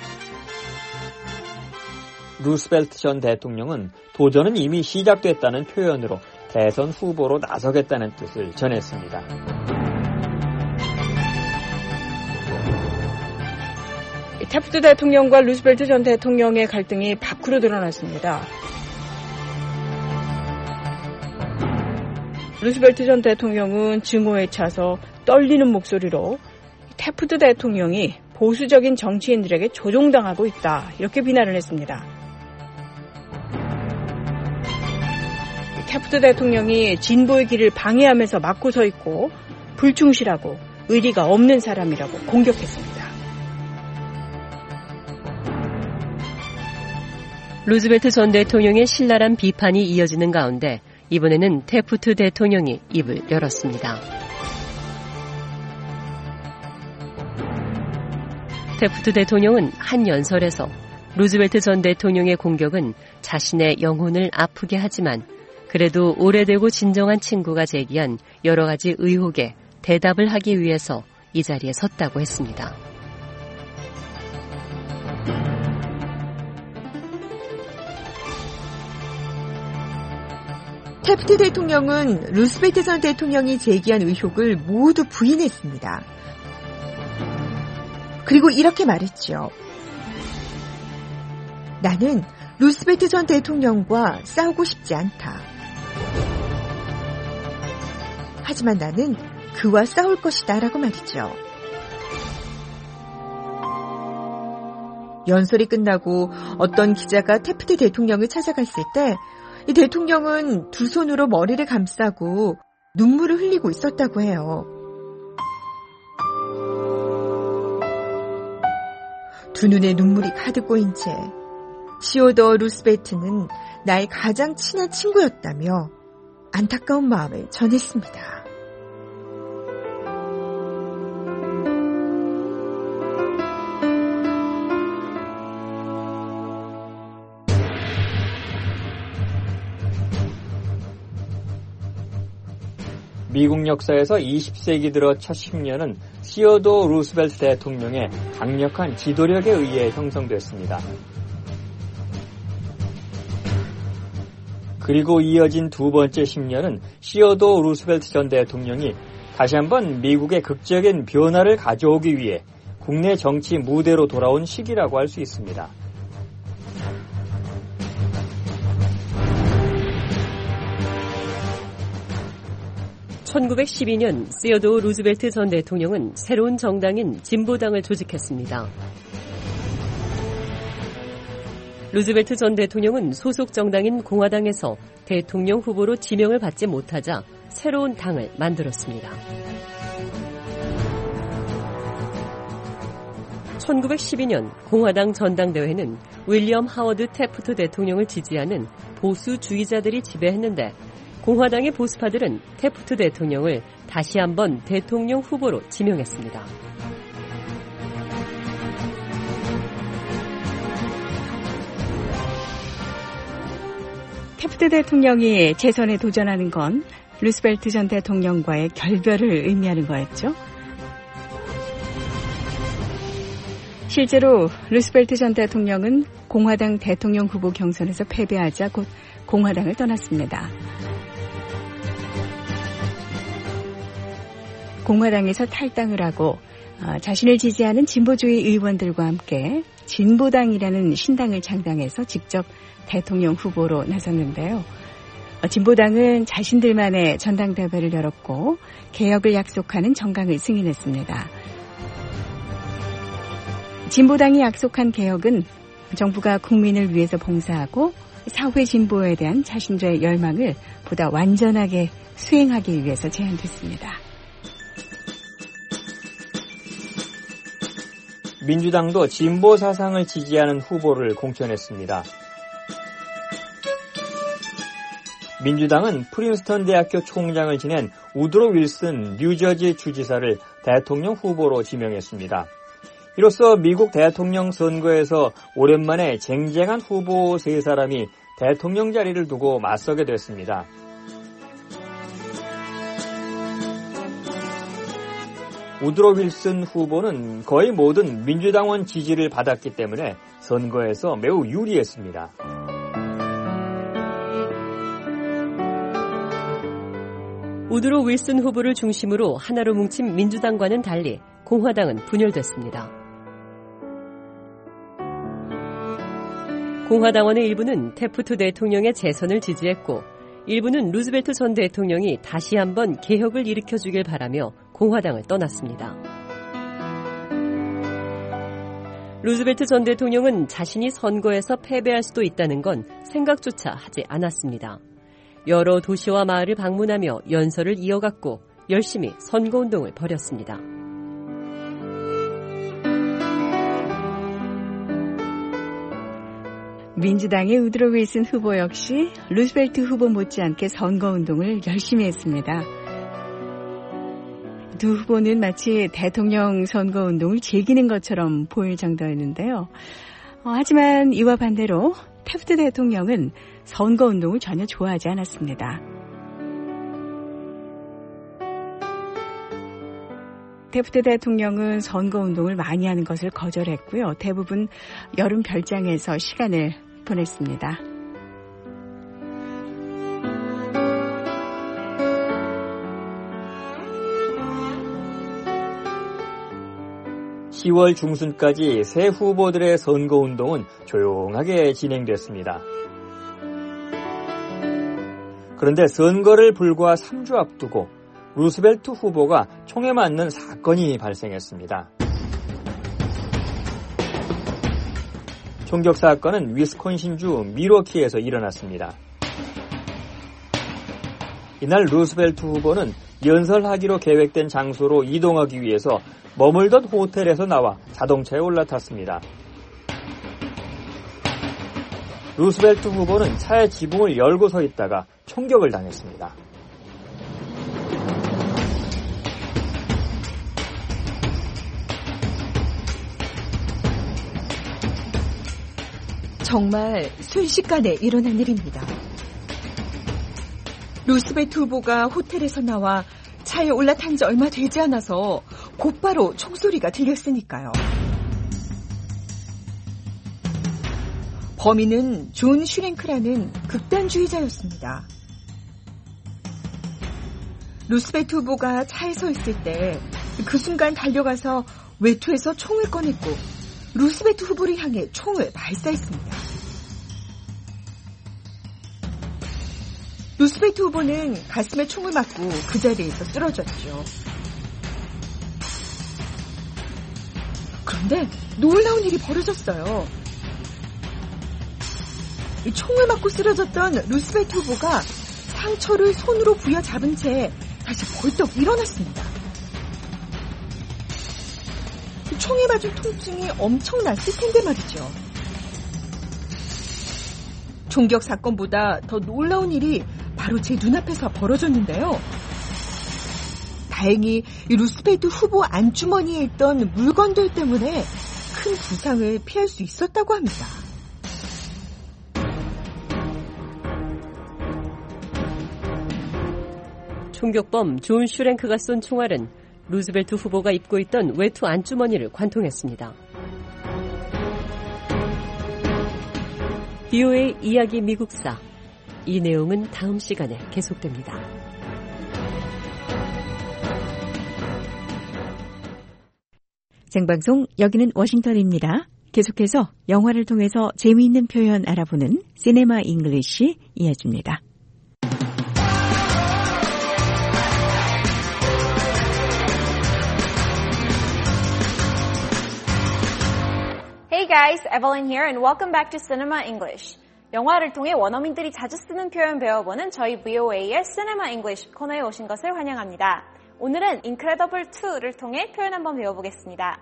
루스벨트 전 대통령은 도전은 이미 시작됐다는 표현으로 대선 후보로 나서겠다는 뜻을 전했습니다. 태프트 대통령과 루스벨트 전 대통령의 갈등이 밖으로 드러났습니다. 루스벨트 전 대통령은 증오에 차서 떨리는 목소리로 태프트 대통령이 보수적인 정치인들에게 조종당하고 있다, 이렇게 비난을 했습니다. 태프트 대통령이 진보의 길을 방해하면서 막고 서 있고 불충실하고 의리가 없는 사람이라고 공격했습니다. 루즈벨트 전 대통령의 신랄한 비판이 이어지는 가운데 이번에는 태프트 대통령이 입을 열었습니다. 태프트 대통령은 한 연설에서 루즈벨트 전 대통령의 공격은 자신의 영혼을 아프게 하지만 그래도 오래되고 진정한 친구가 제기한 여러 가지 의혹에 대답을 하기 위해서 이 자리에 섰다고 했습니다. 태프트 대통령은 루스벨트 전 대통령이 제기한 의혹을 모두 부인했습니다. 그리고 이렇게 말했죠. 나는 루스벨트 전 대통령과 싸우고 싶지 않다. 하지만 나는 그와 싸울 것이다 라고 말이죠. 연설이 끝나고 어떤 기자가 태프트 대통령을 찾아갔을 때 이 대통령은 두 손으로 머리를 감싸고 눈물을 흘리고 있었다고 해요. 두 눈에 눈물이 가득 고인 채 시오더 루스벨트는 나의 가장 친한 친구였다며 안타까운 마음을 전했습니다. 미국 역사에서 20세기 들어 첫 10년은 시어도 루스벨트 대통령의 강력한 지도력에 의해 형성됐습니다. 그리고 이어진 두 번째 10년은 시어도 루스벨트 전 대통령이 다시 한번 미국의 극적인 변화를 가져오기 위해 국내 정치 무대로 돌아온 시기라고 할 수 있습니다. (1912년) 시어도 루즈벨트 전 대통령은 새로운 정당인 진보당을 조직했습니다. 루즈벨트 전 대통령은 소속 정당인 공화당에서 대통령 후보로 지명을 받지 못하자 새로운 당을 만들었습니다. 1912년 공화당 전당대회는 윌리엄 하워드 태프트 대통령을 지지하는 보수주의자들이 지배했는데 공화당의 보수파들은 태프트 대통령을 다시 한번 대통령 후보로 지명했습니다. 태프트 대통령이 재선에 도전하는 건 루스벨트 전 대통령과의 결별을 의미하는 거였죠. 실제로 루스벨트 전 대통령은 공화당 대통령 후보 경선에서 패배하자 곧 공화당을 떠났습니다. 공화당에서 탈당을 하고 자신을 지지하는 진보주의 의원들과 함께 진보당이라는 신당을 창당해서 직접 대통령 후보로 나섰는데요. 진보당은 자신들만의 전당대회를 열었고 개혁을 약속하는 정강을 승인했습니다. 진보당이 약속한 개혁은 정부가 국민을 위해서 봉사하고 사회 진보에 대한 자신들의 열망을 보다 완전하게 수행하기 위해서 제안됐습니다. 민주당도 진보 사상을 지지하는 후보를 공천했습니다. 민주당은 프린스턴 대학교 총장을 지낸 우드로 윌슨 뉴저지 주지사를 대통령 후보로 지명했습니다. 이로써 미국 대통령 선거에서 오랜만에 쟁쟁한 후보 3사람이 대통령 자리를 두고 맞서게 됐습니다. 우드로 윌슨 후보는 거의 모든 민주당원 지지를 받았기 때문에 선거에서 매우 유리했습니다. 우드로 윌슨 후보를 중심으로 하나로 뭉친 민주당과는 달리 공화당은 분열됐습니다. 공화당원의 일부는 태프트 대통령의 재선을 지지했고 일부는 루즈벨트 전 대통령이 다시 한번 개혁을 일으켜주길 바라며 공화당을 떠났습니다. 루즈벨트 전 대통령은 자신이 선거에서 패배할 수도 있다는 건 생각조차 하지 않았습니다. 여러 도시와 마을을 방문하며 연설을 이어갔고 열심히 선거운동을 벌였습니다. 민주당의 우드로 윌슨 후보 역시 루스벨트 후보 못지않게 선거운동을 열심히 했습니다. 두 후보는 마치 대통령 선거운동을 즐기는 것처럼 보일 정도였는데요. 하지만 이와 반대로 태프트 대통령은 선거운동을 전혀 좋아하지 않았습니다. 태프트 대통령은 선거운동을 많이 하는 것을 거절했고요. 대부분 여름 별장에서 시간을 보냈습니다. (10월) 중순까지 새 후보들의 선거운동은 조용하게 진행됐습니다. 그런데 선거를 불과 3주 앞두고 루스벨트 후보가 총에 맞는 사건이 발생했습니다. 총격 사건은 위스콘신주 밀워키에서 일어났습니다. 이날 루스벨트 후보는 연설하기로 계획된 장소로 이동하기 위해서 머물던 호텔에서 나와 자동차에 올라탔습니다. 루스벨트 후보는 차의 지붕을 열고 서 있다가 총격을 당했습니다. 정말 순식간에 일어난 일입니다. 루스벨트 후보가 호텔에서 나와 차에 올라탄 지 얼마 되지 않아서 곧바로 총소리가 들렸으니까요. 범인은 존 슈랭크라는 극단주의자였습니다. 루스벨트 후보가 차에 서 있을 때 그 순간 달려가서 외투에서 총을 꺼냈고 루스벨트 후보를 향해 총을 발사했습니다. 루스벨트 후보는 가슴에 총을 맞고 그 자리에서 쓰러졌죠. 그런데 놀라운 일이 벌어졌어요. 총을 맞고 쓰러졌던 루스벨트 후보가 상처를 손으로 부여잡은 채 다시 벌떡 일어났습니다. 총에 맞은 통증이 엄청났을 텐데 말이죠. 총격 사건보다 더 놀라운 일이 바로 제 눈앞에서 벌어졌는데요. 다행히 루스벨트 후보 안주머니에 있던 물건들 때문에 큰 부상을 피할 수 있었다고 합니다. 총격범 존 슈랭크가 쏜 총알은 루즈벨트 후보가 입고 있던 외투 안주머니를 관통했습니다. BOA 이야기 미국사. 이 내용은 다음 시간에 계속됩니다. 생방송 여기는 워싱턴입니다. 계속해서 영화를 통해서 재미있는 표현 알아보는 시네마 잉글리시 이어집니다. Hey guys, Evelyn here and welcome back to Cinema English. 영화를 통해 원어민들이 자주 쓰는 표현 배워보는 저희 VOA의 Cinema English 코너에 오신 것을 환영합니다. 오늘은 Incredible 2를 통해 표현 한번 배워보겠습니다.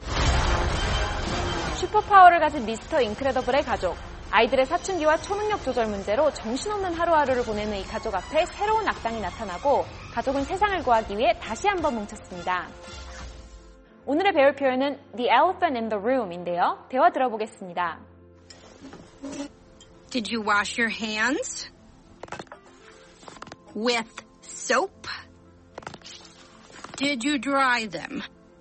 슈퍼파워를 가진 미스터 인크레더블의 가족. 아이들의 사춘기와 초능력 조절 문제로 정신없는 하루하루를 보내는 이 가족 앞에 새로운 악당이 나타나고 가족은 세상을 구하기 위해 다시 한번 뭉쳤습니다. 오늘의 배울 표현은 The Elephant in the Room인데요. 대화 들어보겠습니다. Did you wash your hands? With soap? Did you dry them?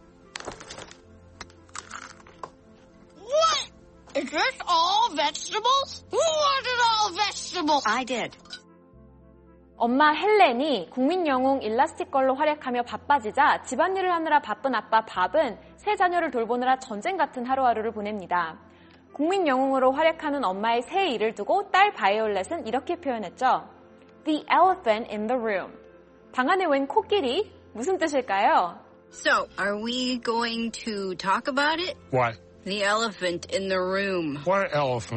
What? Is this all vegetables? Who wanted all vegetables? I did. 엄마 헬렌이 국민 영웅 일라스틱걸로 활약하며 바빠지자 집안일을 하느라 바쁜 아빠 밥은 세 자녀를 돌보느라 전쟁 같은 하루하루를 보냅니다. 국민 영웅으로 활약하는 엄마의 새 일을 두고 딸 바이올렛은 이렇게 표현했죠. The elephant in the room. 방 안에 웬 코끼리? 무슨 뜻일까요? So, are we going to talk about it? What? The elephant in the room. What elephant?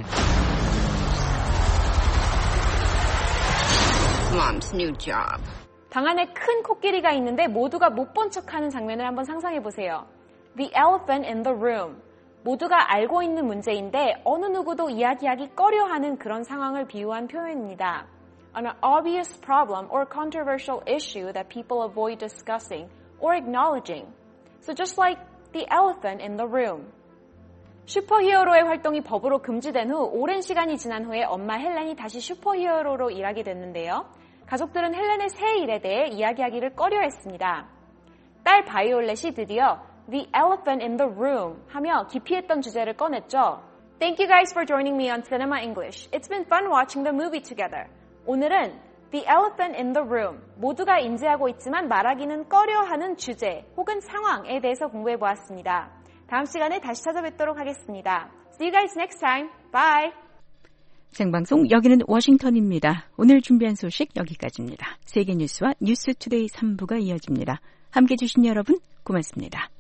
Mom's new job. 방 안에 큰 코끼리가 있는데 모두가 못 본 척하는 장면을 한번 상상해 보세요. The elephant in the room. 모두가 알고 있는 문제인데 어느 누구도 이야기하기 꺼려하는 그런 상황을 비유한 표현입니다. An obvious problem or controversial issue that people avoid discussing or acknowledging. So just like the elephant in the room. 슈퍼히어로의 활동이 법으로 금지된 후 오랜 시간이 지난 후에 엄마 헬렌이 다시 슈퍼히어로로 일하게 됐는데요. 가족들은 헬렌의 새 일에 대해 이야기하기를 꺼려했습니다. 딸 바이올렛이 드디어 The elephant in the room 하며 기피했던 주제를 꺼냈죠. Thank you guys for joining me on Cinema English. It's been fun watching the movie together. 오늘은 The elephant in the room, 모두가 인지하고 있지만 말하기는 꺼려하는 주제 혹은 상황에 대해서 공부해보았습니다. 다음 시간에 다시 찾아뵙도록 하겠습니다. See you guys next time. Bye. 생방송 여기는 워싱턴입니다. 오늘 준비한 소식 여기까지입니다. 세계 뉴스와 뉴스투데이 3부가 이어집니다. 함께해 주신 여러분 고맙습니다.